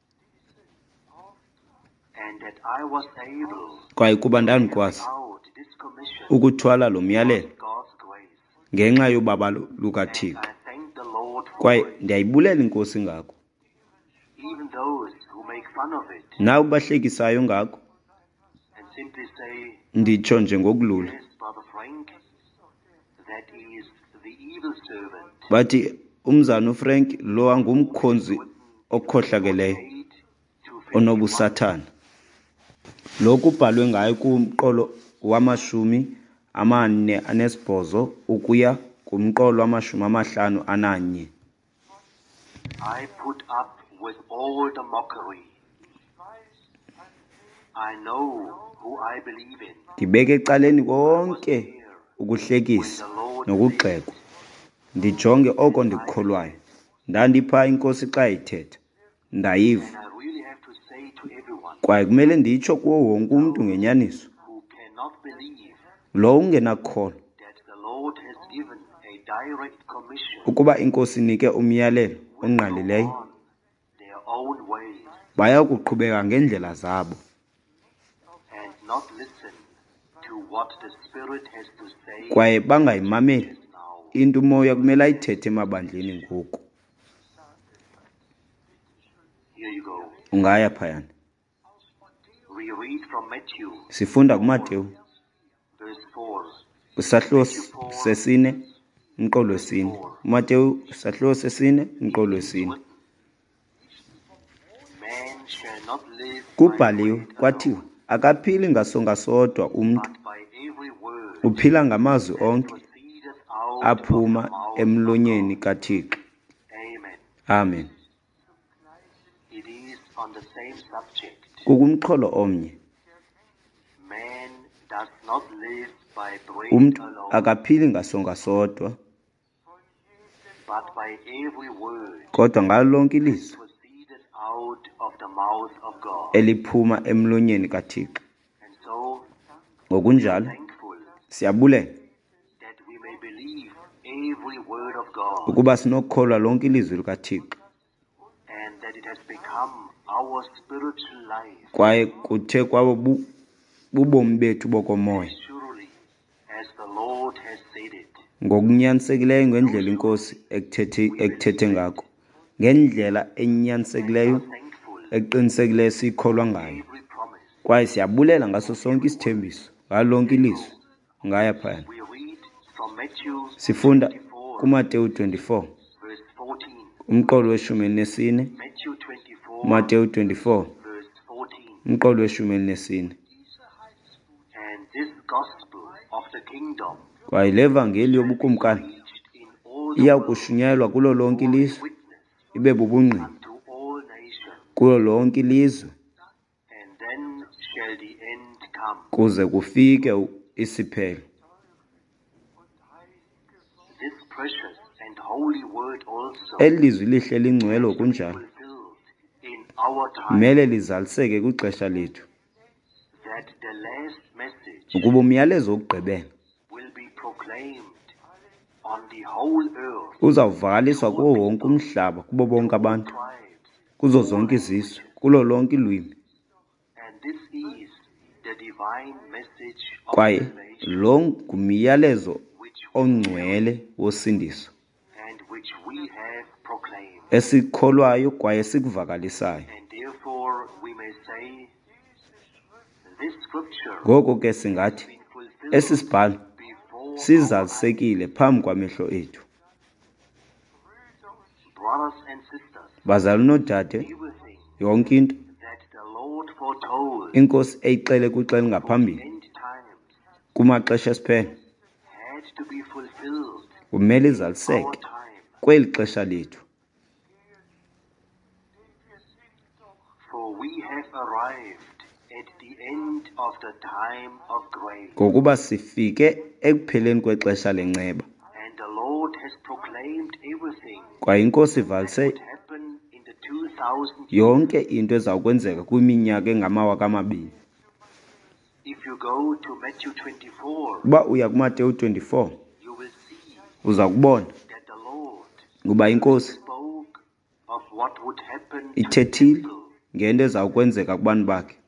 Speaker 1: and that I was able
Speaker 2: kwaye kuba ndandikwazi
Speaker 1: out this commission
Speaker 2: ukuthwala lo myalelo
Speaker 1: God's grace.
Speaker 2: ngenxa yobaba lukaThixo,
Speaker 1: I thank the Lord for
Speaker 2: kwaye
Speaker 1: it.
Speaker 2: ndiyayibulela inkosi ngako.
Speaker 1: Even those who make fun of it
Speaker 2: Nawe bahlekisayo ngako,
Speaker 1: and simply say,
Speaker 2: nditsho nje ngokulula,
Speaker 1: yes, Brother Frank, that is the evil servant.
Speaker 2: bathi umzana uFrank lo angumkhonzi okhohlakeleyo
Speaker 1: 8 to 51.
Speaker 2: onobusathana. Lokhu ubhalwe ngayo kumqolo wama-48 ukuya kumqolo wama-51.
Speaker 1: I put up with all the mockery. I know who I believe in.
Speaker 2: Ndibeke ecaleni konke ukuhlekisa nokugxekwa, ndijonge oko ndikukholwayo. Ndandipha inkosi xa ithetha, ndayiva,
Speaker 1: And I really have to say to everyone
Speaker 2: kwaye kumele nditsho kuwo wonke umntu ngenyaniso,
Speaker 1: who cannot believe
Speaker 2: lo ungenakholwa,
Speaker 1: that the Lord has given a direct commission
Speaker 2: ukuba inkosi inike umyalelo ongqalileyo,
Speaker 1: on their own ways
Speaker 2: baya kuqhubeka ngendlela zabo
Speaker 1: and not listen to what the Spirit has to say
Speaker 2: kwaye bangayimameli
Speaker 1: now.
Speaker 2: into umoya kumele ayithethe emabandleni ngoku.
Speaker 1: Here you go.
Speaker 2: Ungaya phayana.
Speaker 1: We read from Matthew,
Speaker 2: sifunda kuMateyu
Speaker 1: verse 4.
Speaker 2: isahluko sesine umqolo wesine. uMateyu isahluko sesine umqolo wesine.
Speaker 1: Man shall not live by
Speaker 2: Kubhaliwe
Speaker 1: bread
Speaker 2: kwathiwa
Speaker 1: alone,
Speaker 2: akaphili ngasonga sodwa umntu,
Speaker 1: but by every word
Speaker 2: uphila ngamazwi
Speaker 1: that
Speaker 2: onke
Speaker 1: proceedeth out of
Speaker 2: aphuma
Speaker 1: the mouth of
Speaker 2: emlonyeni
Speaker 1: God.
Speaker 2: kaThixo.
Speaker 1: Amen.
Speaker 2: Amen.
Speaker 1: It is on the same subject.
Speaker 2: Kukumxholo omnye.
Speaker 1: Man does not live by bread
Speaker 2: Umntu
Speaker 1: alone,
Speaker 2: akaphili ngasonga sodwa,
Speaker 1: but by every word
Speaker 2: kodwa ngalo lonke
Speaker 1: that
Speaker 2: ilizwi
Speaker 1: proceedeth out of the mouth of God.
Speaker 2: eliphuma emlonyeni kaThixo.
Speaker 1: And so,
Speaker 2: Ngokunjalo
Speaker 1: thankful
Speaker 2: siyabulela
Speaker 1: that we may believe every word of God,
Speaker 2: ukuba sinokukholwa lonke ilizwi likaThixo,
Speaker 1: and that it has become our spiritual life,
Speaker 2: kwaye kuthe kwabo bubomi bethu bokomoya,
Speaker 1: surely as the Lord has said it.
Speaker 2: ngokunyanisekileyo ngendlela iNkosi ekuthethe ngako, ngendlela enyanisekileyo
Speaker 1: Thankful
Speaker 2: eqinisekileyo siyikholwa ngayo,
Speaker 1: every promise.
Speaker 2: kwaye siyabulela ngaso sonke isithembiso ngalo lonke ilizwi ngaya phayana.
Speaker 1: We read from Matthew
Speaker 2: Sifunda
Speaker 1: 24,
Speaker 2: kuMateyu 24
Speaker 1: verse 14.
Speaker 2: umqolo weshumi elinesine.
Speaker 1: Matthew 24,
Speaker 2: uMateyu 24
Speaker 1: verse 14.
Speaker 2: umqolo weshumi elinesine.
Speaker 1: And this gospel of the kingdom
Speaker 2: Kwaye le vangeli yobukumkani
Speaker 1: preached in all the
Speaker 2: iya
Speaker 1: world,
Speaker 2: kushunyayelwa kulo lonke ilizwe,
Speaker 1: witness
Speaker 2: ibe bubungqina
Speaker 1: unto all nations,
Speaker 2: kulo lonke ilizwe,
Speaker 1: and then shall the end come.
Speaker 2: kuze kufike isiphelo.
Speaker 1: This precious and holy word also
Speaker 2: Eli lizwi lihle lingcwele kunjalo
Speaker 1: fulfilled in our time,
Speaker 2: mele lizaliseke kwixesha lethu,
Speaker 1: that the last message
Speaker 2: ukuba umyalezo wokugqibela
Speaker 1: will be proclaimed on the whole earth,
Speaker 2: uzawuvakaliswa kuwo wonke umhlaba, kubo bonke abantu,
Speaker 1: tribes,
Speaker 2: kuzo zonke izizwe, kulo lonke ilwimi.
Speaker 1: and this is the divine message of
Speaker 2: Kwaye
Speaker 1: salvation,
Speaker 2: lo ngumyalezo
Speaker 1: which
Speaker 2: ongcwele wosindiso
Speaker 1: and which we have proclaimed.
Speaker 2: esikholwayo kwaye sikuvakalisayo.
Speaker 1: And therefore we may say, this scripture
Speaker 2: Ngoko ke singathi
Speaker 1: has been fulfilled
Speaker 2: esi sibhalo
Speaker 1: before our eyes.
Speaker 2: sizalisekile phambi kwamehlo ethu.
Speaker 1: Brothers and sisters,
Speaker 2: Bazali nodade,
Speaker 1: everything
Speaker 2: yonke into
Speaker 1: that the Lord foretold
Speaker 2: iNkosi eyixele kwixela
Speaker 1: for the
Speaker 2: ngaphambili
Speaker 1: end times
Speaker 2: kumaxesha esiphele
Speaker 1: had to be fulfilled
Speaker 2: kumele
Speaker 1: our
Speaker 2: izaliseke
Speaker 1: time.
Speaker 2: kweli xesha lethu.
Speaker 1: For we have arrived at the end of the time of grace,
Speaker 2: Ngokuba sifike ekupheleni kwexesha lenceba,
Speaker 1: and the Lord has proclaimed everything
Speaker 2: kwaye iNkosi
Speaker 1: that
Speaker 2: ivalise
Speaker 1: would happen in the 2000 years.
Speaker 2: yonke into ezakwenzeka kwiminyaka engama-2000.
Speaker 1: If you go to Matthew 24,
Speaker 2: Uba uya kuMateyu 24
Speaker 1: you will see
Speaker 2: uza kubona
Speaker 1: that the Lord
Speaker 2: ukuba iNkosi
Speaker 1: spoke of what would happen to the
Speaker 2: ithethile
Speaker 1: temple,
Speaker 2: ngento ezawukwenzeka kubantu bakhe,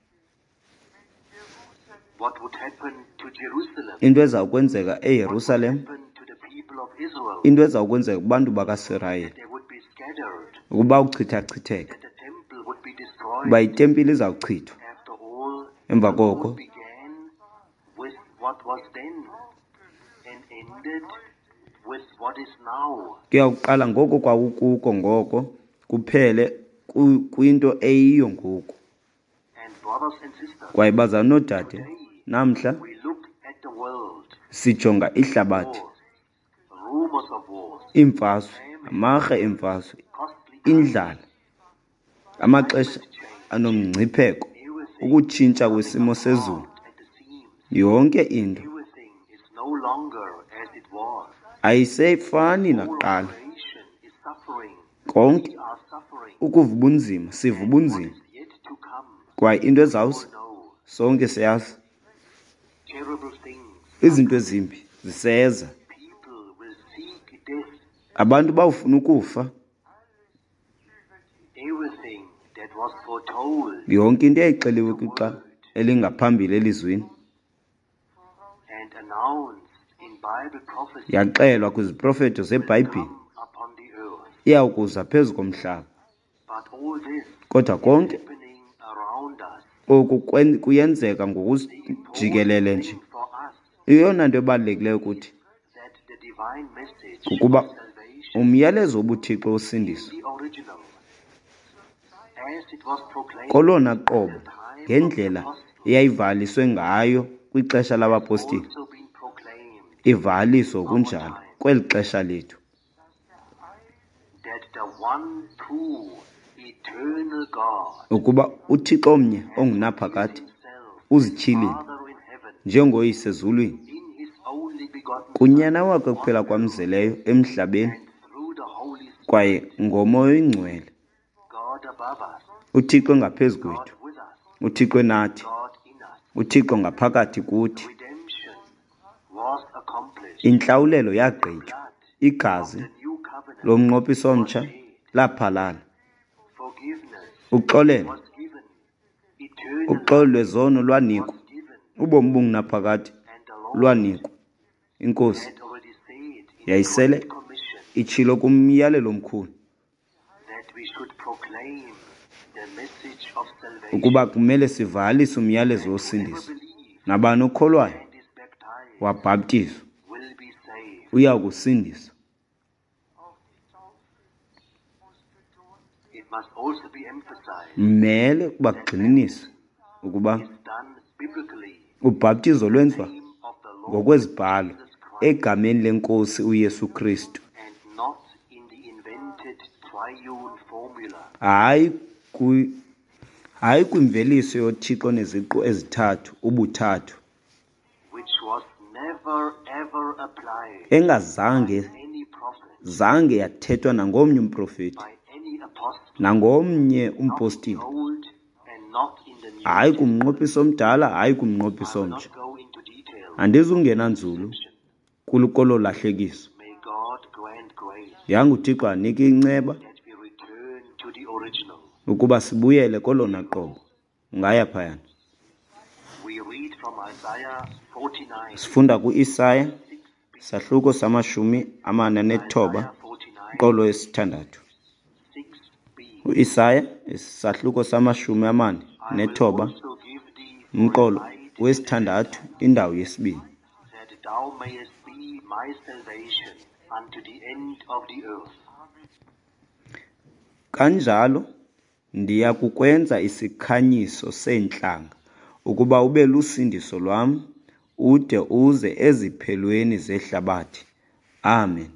Speaker 1: what would happen to Jerusalem,
Speaker 2: into ezawukwenzeka
Speaker 1: what would
Speaker 2: eYerusalem,
Speaker 1: happen to the people of Israel,
Speaker 2: into ezawukwenzeka kubantu bakasirayeli,
Speaker 1: that they would be scattered,
Speaker 2: ukuba uchithachitheka,
Speaker 1: that the temple would be destroyed.
Speaker 2: uba itempile izawuchithwa.
Speaker 1: After all,
Speaker 2: Emva
Speaker 1: the
Speaker 2: koko
Speaker 1: Lord began with what was then and ended with what is now.
Speaker 2: kuyawuqala ngoko kwakukuko ngoko kuphele kwinto eyiyo ngoku.
Speaker 1: And brothers and sisters,
Speaker 2: Kwaye bazali nodade,
Speaker 1: today
Speaker 2: namhla
Speaker 1: we look at the world,
Speaker 2: sijonga ihlabathi,
Speaker 1: wars, rumors of wars,
Speaker 2: iimfazwe, amarhe emfazwe,
Speaker 1: costly
Speaker 2: indlala, amaxesha
Speaker 1: climate change,
Speaker 2: anomngcipheko,
Speaker 1: everything
Speaker 2: ukutshintsha kwesimo sezulu,
Speaker 1: at the seams.
Speaker 2: yonke into
Speaker 1: Everything is no longer as it was.
Speaker 2: ayisefani
Speaker 1: All of
Speaker 2: nakuqala.
Speaker 1: creation is suffering.
Speaker 2: Konke
Speaker 1: We are suffering.
Speaker 2: ukuva ubunzima, siva
Speaker 1: What
Speaker 2: ubunzima,
Speaker 1: is yet to come?
Speaker 2: kwaye into
Speaker 1: All
Speaker 2: ezawuza
Speaker 1: know.
Speaker 2: sonke siyazi,
Speaker 1: Terrible things.
Speaker 2: izinto ezimbi ziseza,
Speaker 1: People will seek death.
Speaker 2: abantu bawufuna ukufa.
Speaker 1: Everything that was foretold
Speaker 2: Yonke into eyayixeliwe kwixa elingaphambili elizwini
Speaker 1: and announced in Bible prophecy
Speaker 2: yaxelwa kwiziprofeto zebhayibhile
Speaker 1: come upon the earth.
Speaker 2: iyawukuza phezu komhlaba.
Speaker 1: But all this
Speaker 2: Kodwa konke
Speaker 1: happening around us
Speaker 2: oku kuyenzeka ngokujikelele nje.
Speaker 1: thing for us
Speaker 2: Eyona nto ebalulekileyo ukuthi
Speaker 1: that the divine message
Speaker 2: kukuba
Speaker 1: of salvation
Speaker 2: umyalezo wobuthixo wosindiso
Speaker 1: the original, as it was proclaimed
Speaker 2: kolona
Speaker 1: at
Speaker 2: qobo
Speaker 1: the time of
Speaker 2: ngendlela
Speaker 1: the apostles,
Speaker 2: eyayivaliswe ngayo kwixesha labapostile,
Speaker 1: also been proclaimed
Speaker 2: ivaliso kunjalo kweli xesha lethu,
Speaker 1: that the one true eternal God
Speaker 2: ukuba uthixo omnye ongunaphakade
Speaker 1: himself,
Speaker 2: uzityhilile
Speaker 1: Father in heaven,
Speaker 2: njengoyise ezulwini,
Speaker 1: in his only begotten
Speaker 2: kunyana wakhe kuphela kwamzeleyo emhlabeni
Speaker 1: and through the Holy Spirit,
Speaker 2: kwaye ngomoya oyingcwele,
Speaker 1: God above us,
Speaker 2: uthixo ngaphezu
Speaker 1: God
Speaker 2: kwethu,
Speaker 1: with us,
Speaker 2: uthixo nathi,
Speaker 1: God in us.
Speaker 2: uthixo ngaphakathi kuthi.
Speaker 1: Redemption was accomplished.
Speaker 2: Intlawulelo yagqitywa,
Speaker 1: Blood
Speaker 2: igazi
Speaker 1: of the new covenant
Speaker 2: lomnqophiso
Speaker 1: was
Speaker 2: omtsha
Speaker 1: shed.
Speaker 2: laphalala,
Speaker 1: Forgiveness
Speaker 2: uxolelo,
Speaker 1: was given. Eternal
Speaker 2: uxolo lwezono lwanikwa,
Speaker 1: was given.
Speaker 2: ubomi bungunaphakade
Speaker 1: And the Lord
Speaker 2: lwanikwa. Inkosi
Speaker 1: had already said in
Speaker 2: yayisele
Speaker 1: the Great Commission
Speaker 2: itshilo kumyalelo omkhulu
Speaker 1: that we should proclaim the message of salvation.
Speaker 2: ukuba kumele sivalise umyalezo wosindiso.
Speaker 1: Whoever believes
Speaker 2: Nabani okholwayo
Speaker 1: and is baptized
Speaker 2: wabhaptizwa
Speaker 1: will be saved.
Speaker 2: uya kusindiswa.
Speaker 1: It must also be emphasized
Speaker 2: Mmele ukuba kugxininiswe ukuba
Speaker 1: it's done biblically.
Speaker 2: ubhaptizo lwenziwa
Speaker 1: Name of the Lord
Speaker 2: ngokwezibhalo
Speaker 1: Jesus Christ
Speaker 2: egameni lenkosi uYesu Kristu,
Speaker 1: and not in the invented triune formula.
Speaker 2: hayi kwimveliso yothixo neziqu ezithathu ubuthathu,
Speaker 1: Which was never ever applied
Speaker 2: engazange
Speaker 1: any prophet,
Speaker 2: zange yathethwa nangomnye umprofeti
Speaker 1: by any apostle,
Speaker 2: nangomnye
Speaker 1: not in the
Speaker 2: umpostile,
Speaker 1: old and not in the new.
Speaker 2: hayi kumnqophiso omdala hayi kumnqophiso
Speaker 1: I will
Speaker 2: omtsha.
Speaker 1: not go into detail.
Speaker 2: Andizungena nzulu kolo lahlekiso.
Speaker 1: May God grant grace
Speaker 2: Yanga uthixo anike inceba
Speaker 1: that we return to the original.
Speaker 2: ukuba sibuyele kolona qobo. Ngaya phayana
Speaker 1: We read from Isaiah 49,
Speaker 2: sifunda ku-Isaya sahluko samashumi amane nethoba
Speaker 1: Isaiah 49,
Speaker 2: qolo yesithandathu.
Speaker 1: 6b.
Speaker 2: U-Isaya isahluko samashumi amane
Speaker 1: I will
Speaker 2: nethoba
Speaker 1: also give thee
Speaker 2: umqolo
Speaker 1: for a light
Speaker 2: wesithandathu indawo yesibini.
Speaker 1: that thou mayest be my salvation unto the end of the earth.
Speaker 2: Kanjalo ndiya kukwenza isikhanyiso seentlanga ukuba ube lusindiso lwam ude uze eziphelweni zehlabathi. Amen.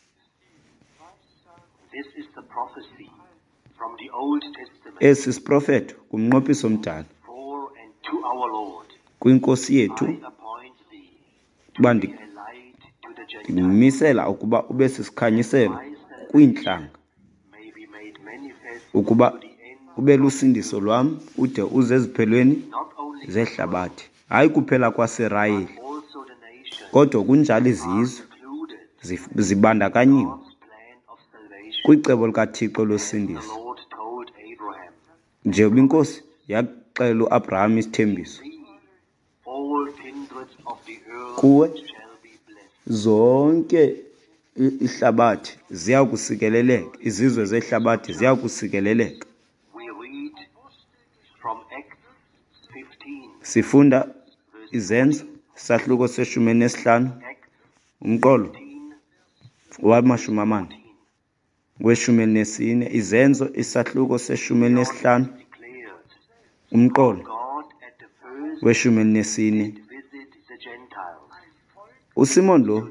Speaker 1: This is the prophecy from the Old Testament
Speaker 2: Esi siprofeto kumnqophiso omdala
Speaker 1: for and to our Lord.
Speaker 2: kwinkosi yethu
Speaker 1: I appoint thee to
Speaker 2: uba
Speaker 1: be a light to the Gentiles.
Speaker 2: ndimisela ukuba ube sisikhanyiselo kwiintlanga,
Speaker 1: May be made manifest
Speaker 2: ukuba
Speaker 1: to the end,
Speaker 2: ube lusindiso lwam ude uze eziphelweni
Speaker 1: not only
Speaker 2: zehlabathi. Hayi kuphela kwaserayeli,
Speaker 1: also the nation
Speaker 2: kodwa kunjalo izizwe
Speaker 1: included
Speaker 2: zibandakanyiwe
Speaker 1: God's plan of salvation.
Speaker 2: kwicebo likaThixo
Speaker 1: The
Speaker 2: losindiso.
Speaker 1: Lord told Abraham,
Speaker 2: Njengoba inkosi yaxela uAbraham isithembiso,
Speaker 1: "Thee, all kindreds of the earth
Speaker 2: kuwe
Speaker 1: shall be blessed."
Speaker 2: zonke ihlabathi ziya kusikeleleka, izizwe zehlabathi ziya kusikeleleka.
Speaker 1: We read from Acts 15,
Speaker 2: Sifunda izenzo sahluko seshumi nesihlanu
Speaker 1: Acts
Speaker 2: umqolo
Speaker 1: 15,
Speaker 2: wamashumi amane weshumi elinesine, izenzo isahluko seshumi nesihlanu
Speaker 1: declared,
Speaker 2: umqolo
Speaker 1: God at the first
Speaker 2: weshumi elinesine.
Speaker 1: visit the Gentiles.
Speaker 2: uSimon lo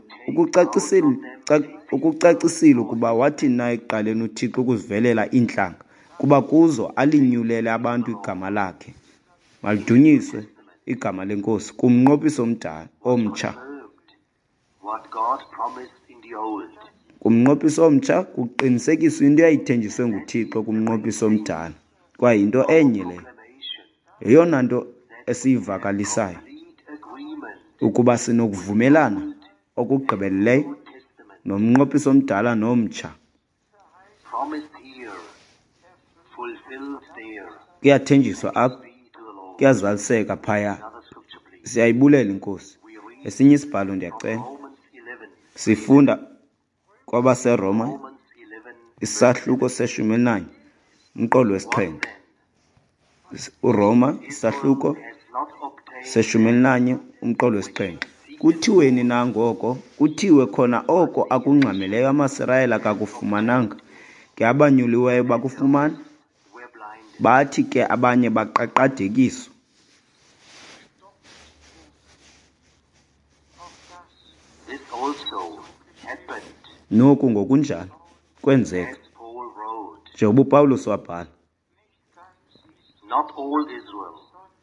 Speaker 2: ukucacisile ukuba wathi na ekuqaleni uThixo ukuzivelela iintlanga kuba kuzo alinyulele abantu igama lakhe. Malidunyiswe igama lenkosi kumnqophiso omdala omtsha.
Speaker 1: Confirmed what God promised in the old.
Speaker 2: Kumnqophiso omtsha kuqinisekiswa into eyayithenjiswe nguThixo kumnqophiso omdala, kwayinto enye leyo.
Speaker 1: Proclamation,
Speaker 2: Yeyona nto esiyivakalisayo
Speaker 1: complete agreement,
Speaker 2: ukuba sinokuvumelana okugqibeleleyo
Speaker 1: Testament,
Speaker 2: nomnqophiso omdala nomtsha.
Speaker 1: promised here, fulfilled there.
Speaker 2: Kuyathenjiswa apha,
Speaker 1: Be to the Lord.
Speaker 2: kuyazaliseka phaya.
Speaker 1: Another scripture, please.
Speaker 2: Siyayibulela inkosi.
Speaker 1: We read
Speaker 2: Esinye isibhalo ndiyacela.
Speaker 1: Romans 11,
Speaker 2: Sifunda kwabaseRoma
Speaker 1: Romans 11,
Speaker 2: isahluko seshumi elinanye umqolo wesixhenxe.
Speaker 1: then
Speaker 2: uRoma isahluko
Speaker 1: has not obtained
Speaker 2: se-11 umqolo wesi-7. Kuthiweni nangoko? Kuthiwe khona oko akungxamileyo amaSirayeli akakufumananga, ke abanyuliweyo bakufumana?
Speaker 1: were blinded.
Speaker 2: Bathi ke abanye baqaqadekiswa.
Speaker 1: This also happened
Speaker 2: Noku ngokunjalo kwenzeka
Speaker 1: as Paul wrote.
Speaker 2: njengoba uPawulos wabhala.
Speaker 1: Not all Israel,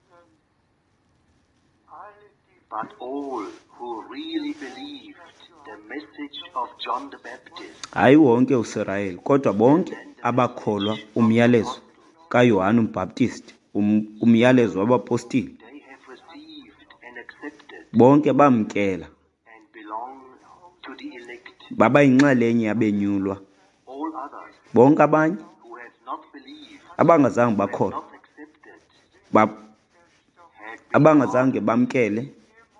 Speaker 1: but all who really believed the message of John the Baptist
Speaker 2: Hayi wonke uSirayeli, kodwa bonke abakholwa umyalezo kaYohane uMbhaptisti, umyalezo wabapostili.
Speaker 1: they have received and accepted
Speaker 2: Bonke bamkela,
Speaker 1: and belong to the elect.
Speaker 2: baba yinxalenye yabenyulwa.
Speaker 1: All others
Speaker 2: Bonke abanye
Speaker 1: who have not believed,
Speaker 2: abangazange
Speaker 1: have
Speaker 2: bakholwa,
Speaker 1: not accepted,
Speaker 2: ba-
Speaker 1: have been
Speaker 2: abangazange bamkele.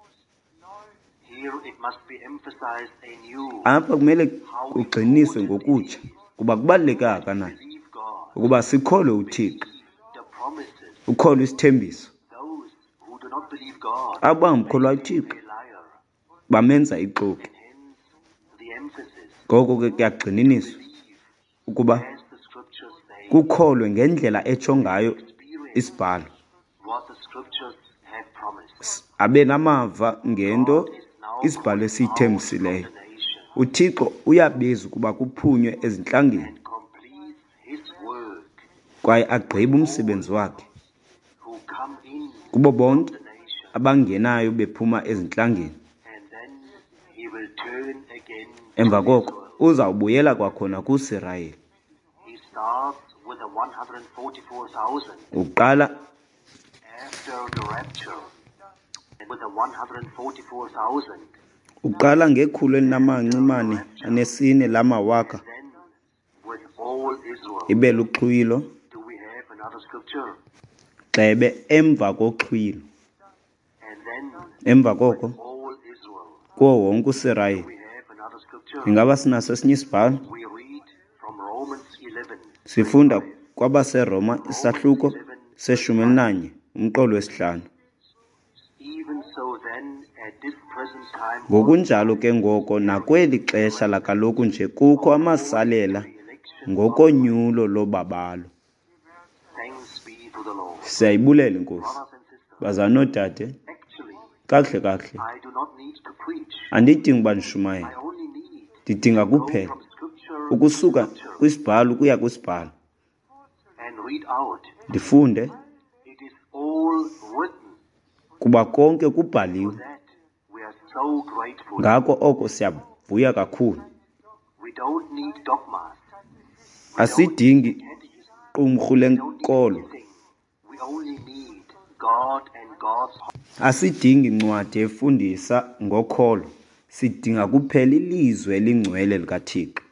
Speaker 1: Here it must be emphasized anew
Speaker 2: Apha kumele kugxiniswe ngokutsha kuba kubaluleke kangakanani
Speaker 1: believe God,
Speaker 2: ukuba sikholwe uThixo,
Speaker 1: the promises.
Speaker 2: ukholwe isithembiso.
Speaker 1: Those who do not believe God
Speaker 2: Abangamkholwa
Speaker 1: are
Speaker 2: uThixo
Speaker 1: a liar.
Speaker 2: bamenza ixoki.
Speaker 1: Hence the emphasis.
Speaker 2: Ngoko ke kuyagxininiswa
Speaker 1: Believe
Speaker 2: ukuba
Speaker 1: as the scriptures say.
Speaker 2: kukholwe ngendlela etsho ngayo
Speaker 1: Experience
Speaker 2: isibhalo,
Speaker 1: what the scriptures have promised.
Speaker 2: abe namava ngento
Speaker 1: God is now
Speaker 2: isibhalo
Speaker 1: calling out
Speaker 2: esiyithembisileyo.
Speaker 1: from the nation
Speaker 2: uThixo uyabiza ukuba kuphunywe ezintlangeni
Speaker 1: and completes his work
Speaker 2: kwaye agqibe umsebenzi wakhe
Speaker 1: who come in
Speaker 2: kubo bonke
Speaker 1: the nation,
Speaker 2: abangenayo bephuma ezintlangeni.
Speaker 1: and then he will turn again
Speaker 2: Emva
Speaker 1: to
Speaker 2: koko
Speaker 1: Israel.
Speaker 2: uzawubuyela kwakhona kuSirayeli.
Speaker 1: He starts with the 144,000
Speaker 2: Uqala
Speaker 1: after the rapture, and with the 144,000,
Speaker 2: uqala ngekhulu elinamancimane anesine lamawaka
Speaker 1: then with all Israel.
Speaker 2: ibe luxhwilo
Speaker 1: Do we have another scripture?
Speaker 2: gxebe emva koxhwilo.
Speaker 1: And then
Speaker 2: Emva koko
Speaker 1: all Israel.
Speaker 2: kuwo wonke uSirayeli.
Speaker 1: We have another scripture.
Speaker 2: Ingaba sinaso esinye isibhalo?
Speaker 1: We read from Romans 11.
Speaker 2: Sifunda kwabaseRoma isahluko se-11 umqolo wesi-5.
Speaker 1: Even so then, at this present time,
Speaker 2: Ngokunjalo ke ngoko nakweli xesha lakaloku nje kukho amasalela
Speaker 1: the election,
Speaker 2: ngokonyulo lobabalo.
Speaker 1: thanks be to the Lord.
Speaker 2: Siyayibulela inkosi.
Speaker 1: Brothers and sisters,
Speaker 2: Bazalwane oodade,
Speaker 1: actually,
Speaker 2: kakuhle kakuhle
Speaker 1: I do not need to preach.
Speaker 2: andidingi uba
Speaker 1: I
Speaker 2: ndishumayele,
Speaker 1: only need
Speaker 2: ndidinga
Speaker 1: go
Speaker 2: kuphela
Speaker 1: from scripture
Speaker 2: ukusuka
Speaker 1: to scripture
Speaker 2: kwisibhalo ukuya kwisibhalo,
Speaker 1: and read out.
Speaker 2: ndifunde
Speaker 1: It is all written.
Speaker 2: kuba konke kubhaliwe.
Speaker 1: For that, we are so grateful.
Speaker 2: Ngako oko siyavuya kakhulu.
Speaker 1: We don't need dogmas.
Speaker 2: Asidingi qumrhu
Speaker 1: We don't need
Speaker 2: lenkolo,
Speaker 1: anything. We only need God and God's heart.
Speaker 2: asidingi ncwadi efundisa ngokholo, sidinga kuphela ilizwe elingcwele likaThixo.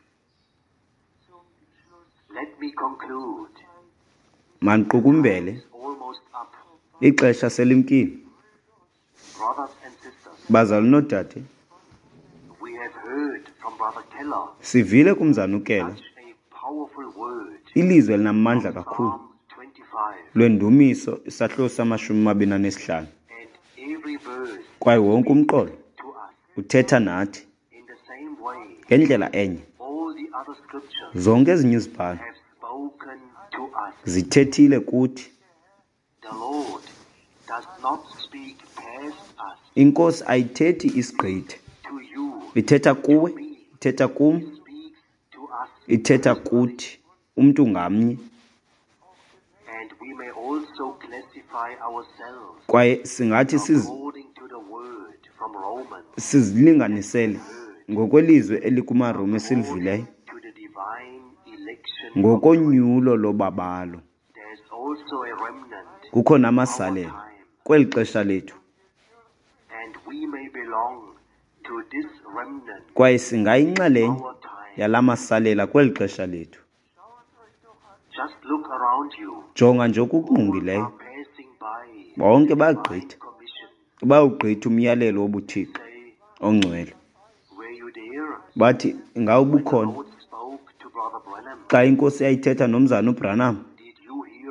Speaker 1: Let me conclude.
Speaker 2: Maniqukumbele,
Speaker 1: It's almost up.
Speaker 2: ixesha selimkile.
Speaker 1: Brothers and sisters,
Speaker 2: Bazalwane oodade,
Speaker 1: we have heard from Brother Keller
Speaker 2: sivile kumzanukela
Speaker 1: such a powerful word.
Speaker 2: ilizwe linamandla kakhulu
Speaker 1: Psalm 25.
Speaker 2: lwendumiso isahluko sama-25,
Speaker 1: And every verse
Speaker 2: kwaye wonke umqolo
Speaker 1: to us
Speaker 2: uthetha nathi
Speaker 1: in the same way.
Speaker 2: ngendlela enye.
Speaker 1: All the other scriptures
Speaker 2: Zonke ezinye izibhalo
Speaker 1: have spoken to us.
Speaker 2: zithethile kuthi.
Speaker 1: The Lord does not speak past us
Speaker 2: Inkosi ayithethi isigqithi,
Speaker 1: to you.
Speaker 2: ithetha kuwe, ithetha kum,
Speaker 1: Speaks to us,
Speaker 2: ithetha kuthi umntu ngamnye.
Speaker 1: and we may also classify ourselves
Speaker 2: Kwaye singathi
Speaker 1: according to the word from Romans,
Speaker 2: sizilinganisele ngokwelizwe elikumaRoma esilivileyo,
Speaker 1: to the divine election.
Speaker 2: ngokonyulo lobabalo.
Speaker 1: There's also a remnant,
Speaker 2: Kukho namasalela kweli xesha lethu,
Speaker 1: and we may belong to this remnant
Speaker 2: kwaye singayinxalenye
Speaker 1: our time.
Speaker 2: yala masalela kweli xesha lethu.
Speaker 1: Just look around you.
Speaker 2: Jonga nje
Speaker 1: All
Speaker 2: okukungqileyo,
Speaker 1: are passing by
Speaker 2: bonke
Speaker 1: the divine
Speaker 2: bagqitha,
Speaker 1: commission.
Speaker 2: bawugqitha umyalelo wobuthixo
Speaker 1: Say,
Speaker 2: ongcwele.
Speaker 1: were you there?
Speaker 2: Bathi ingawubukhona
Speaker 1: Lord spoke to Brother Branham.
Speaker 2: xa inkosi yayithetha nomzana uBranham.
Speaker 1: Did you hear him?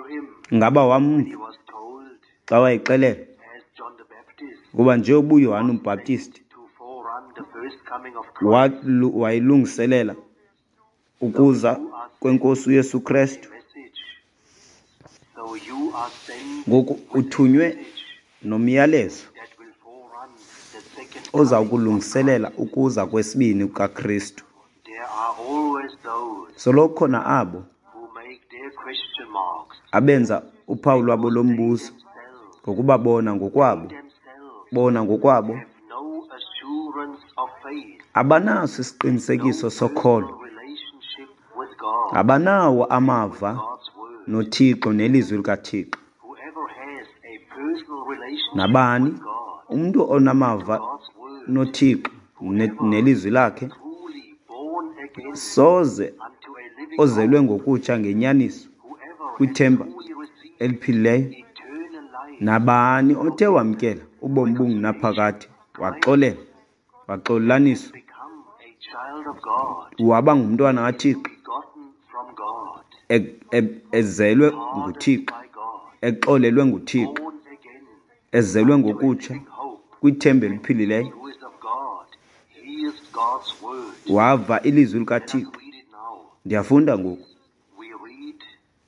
Speaker 2: ngaba
Speaker 1: He
Speaker 2: wamva
Speaker 1: was told,
Speaker 2: xa wayexelela
Speaker 1: as John the Baptist,
Speaker 2: ukuba njengoba uYohane uMbhaptisti
Speaker 1: to forerun the first coming of Christ.
Speaker 2: wayilungiselela ukuza kwenkosi uYesu Kristu,
Speaker 1: Message. So you are sent
Speaker 2: ngoku
Speaker 1: with a
Speaker 2: uthunywe
Speaker 1: message
Speaker 2: nomyalezo
Speaker 1: that will forerun the second
Speaker 2: oza
Speaker 1: coming of
Speaker 2: kulungiselela
Speaker 1: Christ.
Speaker 2: ukuza kwesibini kukaKristu.
Speaker 1: There are always those
Speaker 2: Soloko khona abo
Speaker 1: who make their question marks
Speaker 2: abenza uphawu lwabo lombuzo
Speaker 1: themselves.
Speaker 2: ngokuba bona ngokwabo
Speaker 1: Have no assurance of faith,
Speaker 2: abanaso isiqinisekiso sokholo,
Speaker 1: relationship with God,
Speaker 2: abanawo amava
Speaker 1: God's word.
Speaker 2: noThixo nelizwi likaThixo.
Speaker 1: Whoever has a personal relationship
Speaker 2: Nabani
Speaker 1: with God,
Speaker 2: umntu onamava
Speaker 1: God's word,
Speaker 2: noThixo nelizwi lakhe
Speaker 1: truly born again
Speaker 2: soze
Speaker 1: unto a living
Speaker 2: ozelwe
Speaker 1: hope,
Speaker 2: ngokutsha ngenyaniso
Speaker 1: whoever
Speaker 2: kwithemba
Speaker 1: has truly received
Speaker 2: eliphilileyo.
Speaker 1: eternal life,
Speaker 2: Nabani othe wamkela ubomi bungunaphakade waxolelaniswa
Speaker 1: become a child of God,
Speaker 2: waba ngumntwana kaThixo,
Speaker 1: begotten from God,
Speaker 2: ezelwe nguThixo,
Speaker 1: by God,
Speaker 2: exolelwe nguThixo,
Speaker 1: born again,
Speaker 2: ezelwe ngokutsha
Speaker 1: living hope,
Speaker 2: kwithemba eliphilileyo.
Speaker 1: who is of God, hears God's word.
Speaker 2: Wava ilizwi likaThixo.
Speaker 1: Read it now.
Speaker 2: Ndiyafunda ngoku
Speaker 1: We read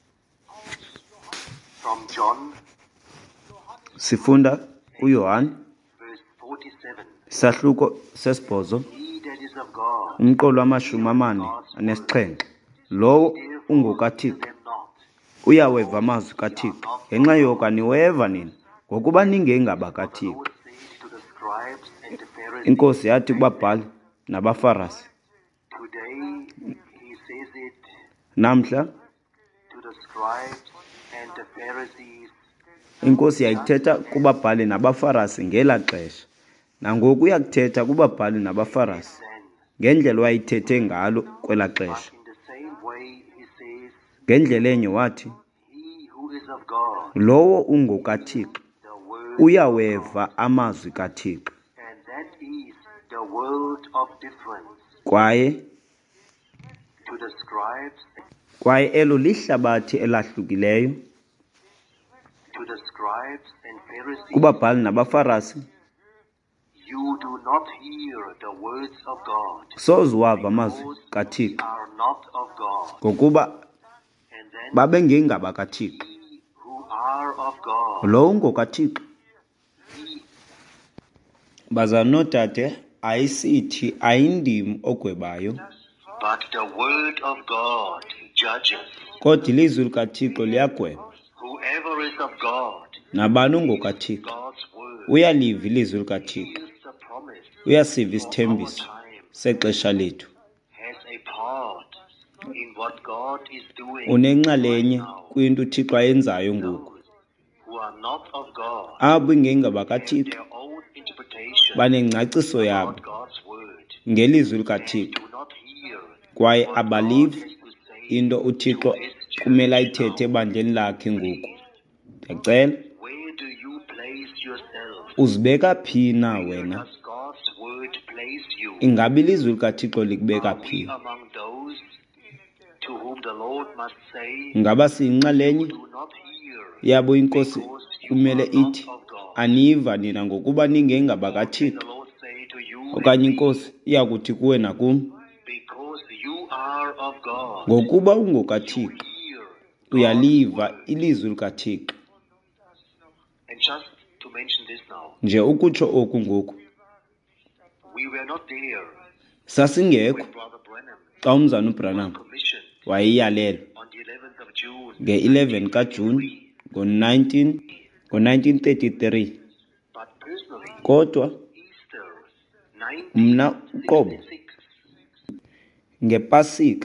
Speaker 1: from John,
Speaker 2: sifunda kuYohane
Speaker 1: verse 47.
Speaker 2: isahluko sesibhozo
Speaker 1: He that is of God,
Speaker 2: umqolo wama-47. Lowo ungokaThixo
Speaker 1: them not.
Speaker 2: uyaweva amazwi kaThixo. Ngenxa yoko aniweva nina ngokuba ningengabakaThixo.
Speaker 1: Lord says to the scribes and the Pharisees,
Speaker 2: Inkosi yathi kubabhali nabaFarisi,
Speaker 1: today he says it
Speaker 2: namhla
Speaker 1: to the scribes and the Pharisees,
Speaker 2: inkosi yayithetha kubabhali nabaFarisi ngela xesha, nangoku uyakuthetha kubabhali nabaFarisi
Speaker 1: then
Speaker 2: ngendlela wayithethe ngalo kwela xesha.
Speaker 1: in the same way he says,
Speaker 2: Ngendlela enye wathi,
Speaker 1: he who is of God,
Speaker 2: lowo ungokaThixo
Speaker 1: the word,
Speaker 2: uyaweva amazwi kaThixo.
Speaker 1: and that is the word of difference
Speaker 2: Kwaye
Speaker 1: to the scribes,
Speaker 2: elo lihlabathi elahlukileyo
Speaker 1: to the scribes and Pharisees.
Speaker 2: kubabhali nabaFarisi.
Speaker 1: You do not hear the words of God,
Speaker 2: Soze wava amazwi kaThixo
Speaker 1: are not of God,
Speaker 2: ngokuba
Speaker 1: and then
Speaker 2: babengengabakaThixo.
Speaker 1: who are of God,
Speaker 2: Lo ungokaThixo. Bazalwane noodade, ayisithi ayindim ogwebayo,
Speaker 1: but the word of God judges.
Speaker 2: kodwa ilizwi likaThixo liyagweba.
Speaker 1: Whoever is of God,
Speaker 2: Nabani ungokaThixo
Speaker 1: God's word,
Speaker 2: uyaliva ilizwi likaThixo,
Speaker 1: hears the promise,
Speaker 2: uyasiva isithembiso sexesha lethu,
Speaker 1: has a part in what God is doing.
Speaker 2: unenxalenye kwinto uThixo ayenzayo ngoku.
Speaker 1: Who are not of God,
Speaker 2: Abo ingengabakaThixo
Speaker 1: their own interpretation
Speaker 2: banengcaciso yabo
Speaker 1: of God's word,
Speaker 2: ngelizwi likaThixo,
Speaker 1: do not hear
Speaker 2: kwaye abalivi
Speaker 1: has to say.
Speaker 2: into uThixo kumele ayithethe ebandleni lakhe ngoku. Ndiyacela
Speaker 1: Where do you place yourself?
Speaker 2: uzibeka phi na wena?
Speaker 1: Does God's word place you?
Speaker 2: Ingabe ilizwi likaThixo likubeka
Speaker 1: Are we
Speaker 2: phi?
Speaker 1: among those to whom the Lord must say,
Speaker 2: Ngaba siyinxalenye
Speaker 1: do not hear,
Speaker 2: yabo inkosi
Speaker 1: because you
Speaker 2: kumele
Speaker 1: are not
Speaker 2: ithi
Speaker 1: of God?
Speaker 2: aniva nina ngokuba
Speaker 1: The
Speaker 2: ningengabakaThixo?
Speaker 1: Lord say to you,
Speaker 2: Okanye inkosi iyakuthi kuwe nakum,
Speaker 1: because you are of God,
Speaker 2: ngokuba ungokaThixo
Speaker 1: hear.
Speaker 2: uyaliva ilizwi likaThixo.
Speaker 1: And just to mention this now,
Speaker 2: Nje ukutsho oku ngoku,
Speaker 1: we were not there
Speaker 2: sasingekho
Speaker 1: when Brother Branham
Speaker 2: xa umzana uBranham
Speaker 1: commissioned
Speaker 2: wayeyalela
Speaker 1: on the 11th of June,
Speaker 2: nge-11 kaJuni ngo-1933.
Speaker 1: but personally,
Speaker 2: Kodwa
Speaker 1: Easter
Speaker 2: mna uqobo
Speaker 1: 1966,
Speaker 2: ngepasika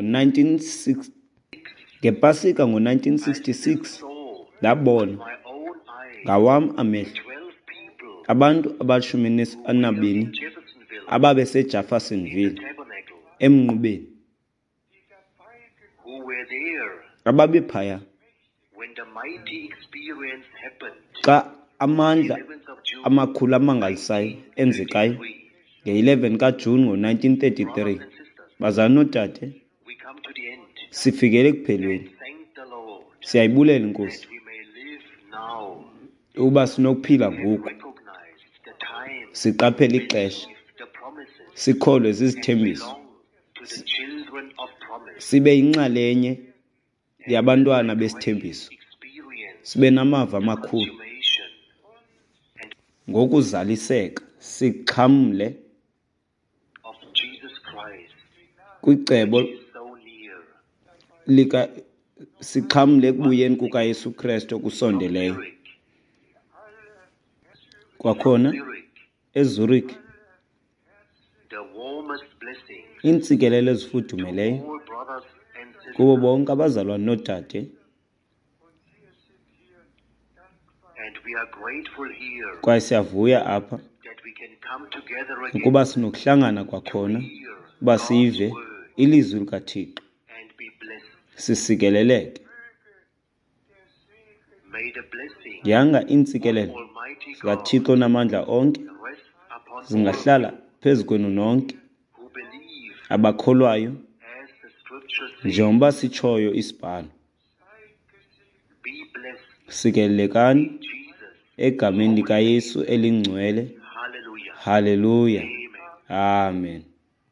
Speaker 2: ngo-1966
Speaker 1: saw
Speaker 2: ndabona
Speaker 1: my own eyes
Speaker 2: ngawam amehlo
Speaker 1: 12 people
Speaker 2: abantu aba-12
Speaker 1: Jeffersonville
Speaker 2: ababesejeffersonville
Speaker 1: tabernacle
Speaker 2: emnqubeni,
Speaker 1: who were there
Speaker 2: ababephaya
Speaker 1: when the mighty experience happened.
Speaker 2: xa amandla
Speaker 1: 11th of June,
Speaker 2: amakhulu amangalisayo enzekayo nge-11 kaJuni ngo-1933.
Speaker 1: brothers and sisters,
Speaker 2: Bazalwane noodade,
Speaker 1: we come to the end.
Speaker 2: sifikele ekuphelweni.
Speaker 1: Thank the Lord
Speaker 2: Siyayibulela inkosi
Speaker 1: that we may live now
Speaker 2: uba sinokuphila
Speaker 1: and
Speaker 2: ngoku,
Speaker 1: recognize the time,
Speaker 2: siqaphele ixesha,
Speaker 1: believe the promises,
Speaker 2: sikholwe
Speaker 1: and
Speaker 2: zizithembiso,
Speaker 1: belong to the children of promise.
Speaker 2: sibe yinxalenye yabantwana besithembiso,
Speaker 1: Experience
Speaker 2: sibe namava amakhulu
Speaker 1: consummation
Speaker 2: ngokuzaliseka, sixhamle
Speaker 1: of Jesus Christ,
Speaker 2: kwicebo
Speaker 1: which is so near.
Speaker 2: lika sixhamle ekubuyeni kukaYesu Kristu kusondeleyo.
Speaker 1: Zurich,
Speaker 2: Kwakhona
Speaker 1: Zurich,
Speaker 2: eZurich
Speaker 1: the warmest blessings
Speaker 2: iintsikelelo
Speaker 1: to
Speaker 2: ezifudumeleyo
Speaker 1: all brothers and sisters,
Speaker 2: kubo bonke abazalwane noodade,
Speaker 1: and we are grateful here
Speaker 2: kwaye siyavuya apha
Speaker 1: that we can come together again
Speaker 2: ukuba sinokuhlangana kwakhona
Speaker 1: to hear
Speaker 2: uba
Speaker 1: God's
Speaker 2: sive
Speaker 1: word
Speaker 2: ilizwi likaThixo,
Speaker 1: and be blessed.
Speaker 2: sisikeleleke.
Speaker 1: May the blessing
Speaker 2: Yanga
Speaker 1: of
Speaker 2: iintsikelelo
Speaker 1: Almighty God
Speaker 2: zikaThixo namandla onke
Speaker 1: rest upon all
Speaker 2: zingahlala phezu kwenu nonke
Speaker 1: who believe,
Speaker 2: abakholwayo,
Speaker 1: as the scripture says.
Speaker 2: njengoba sitshoyo isibhalo.
Speaker 1: Be blessed,
Speaker 2: Sikelelekani
Speaker 1: Jesus.
Speaker 2: egameni likaYesu elingcwele.
Speaker 1: Hallelujah.
Speaker 2: Haleluya.
Speaker 1: Amen.
Speaker 2: Amen.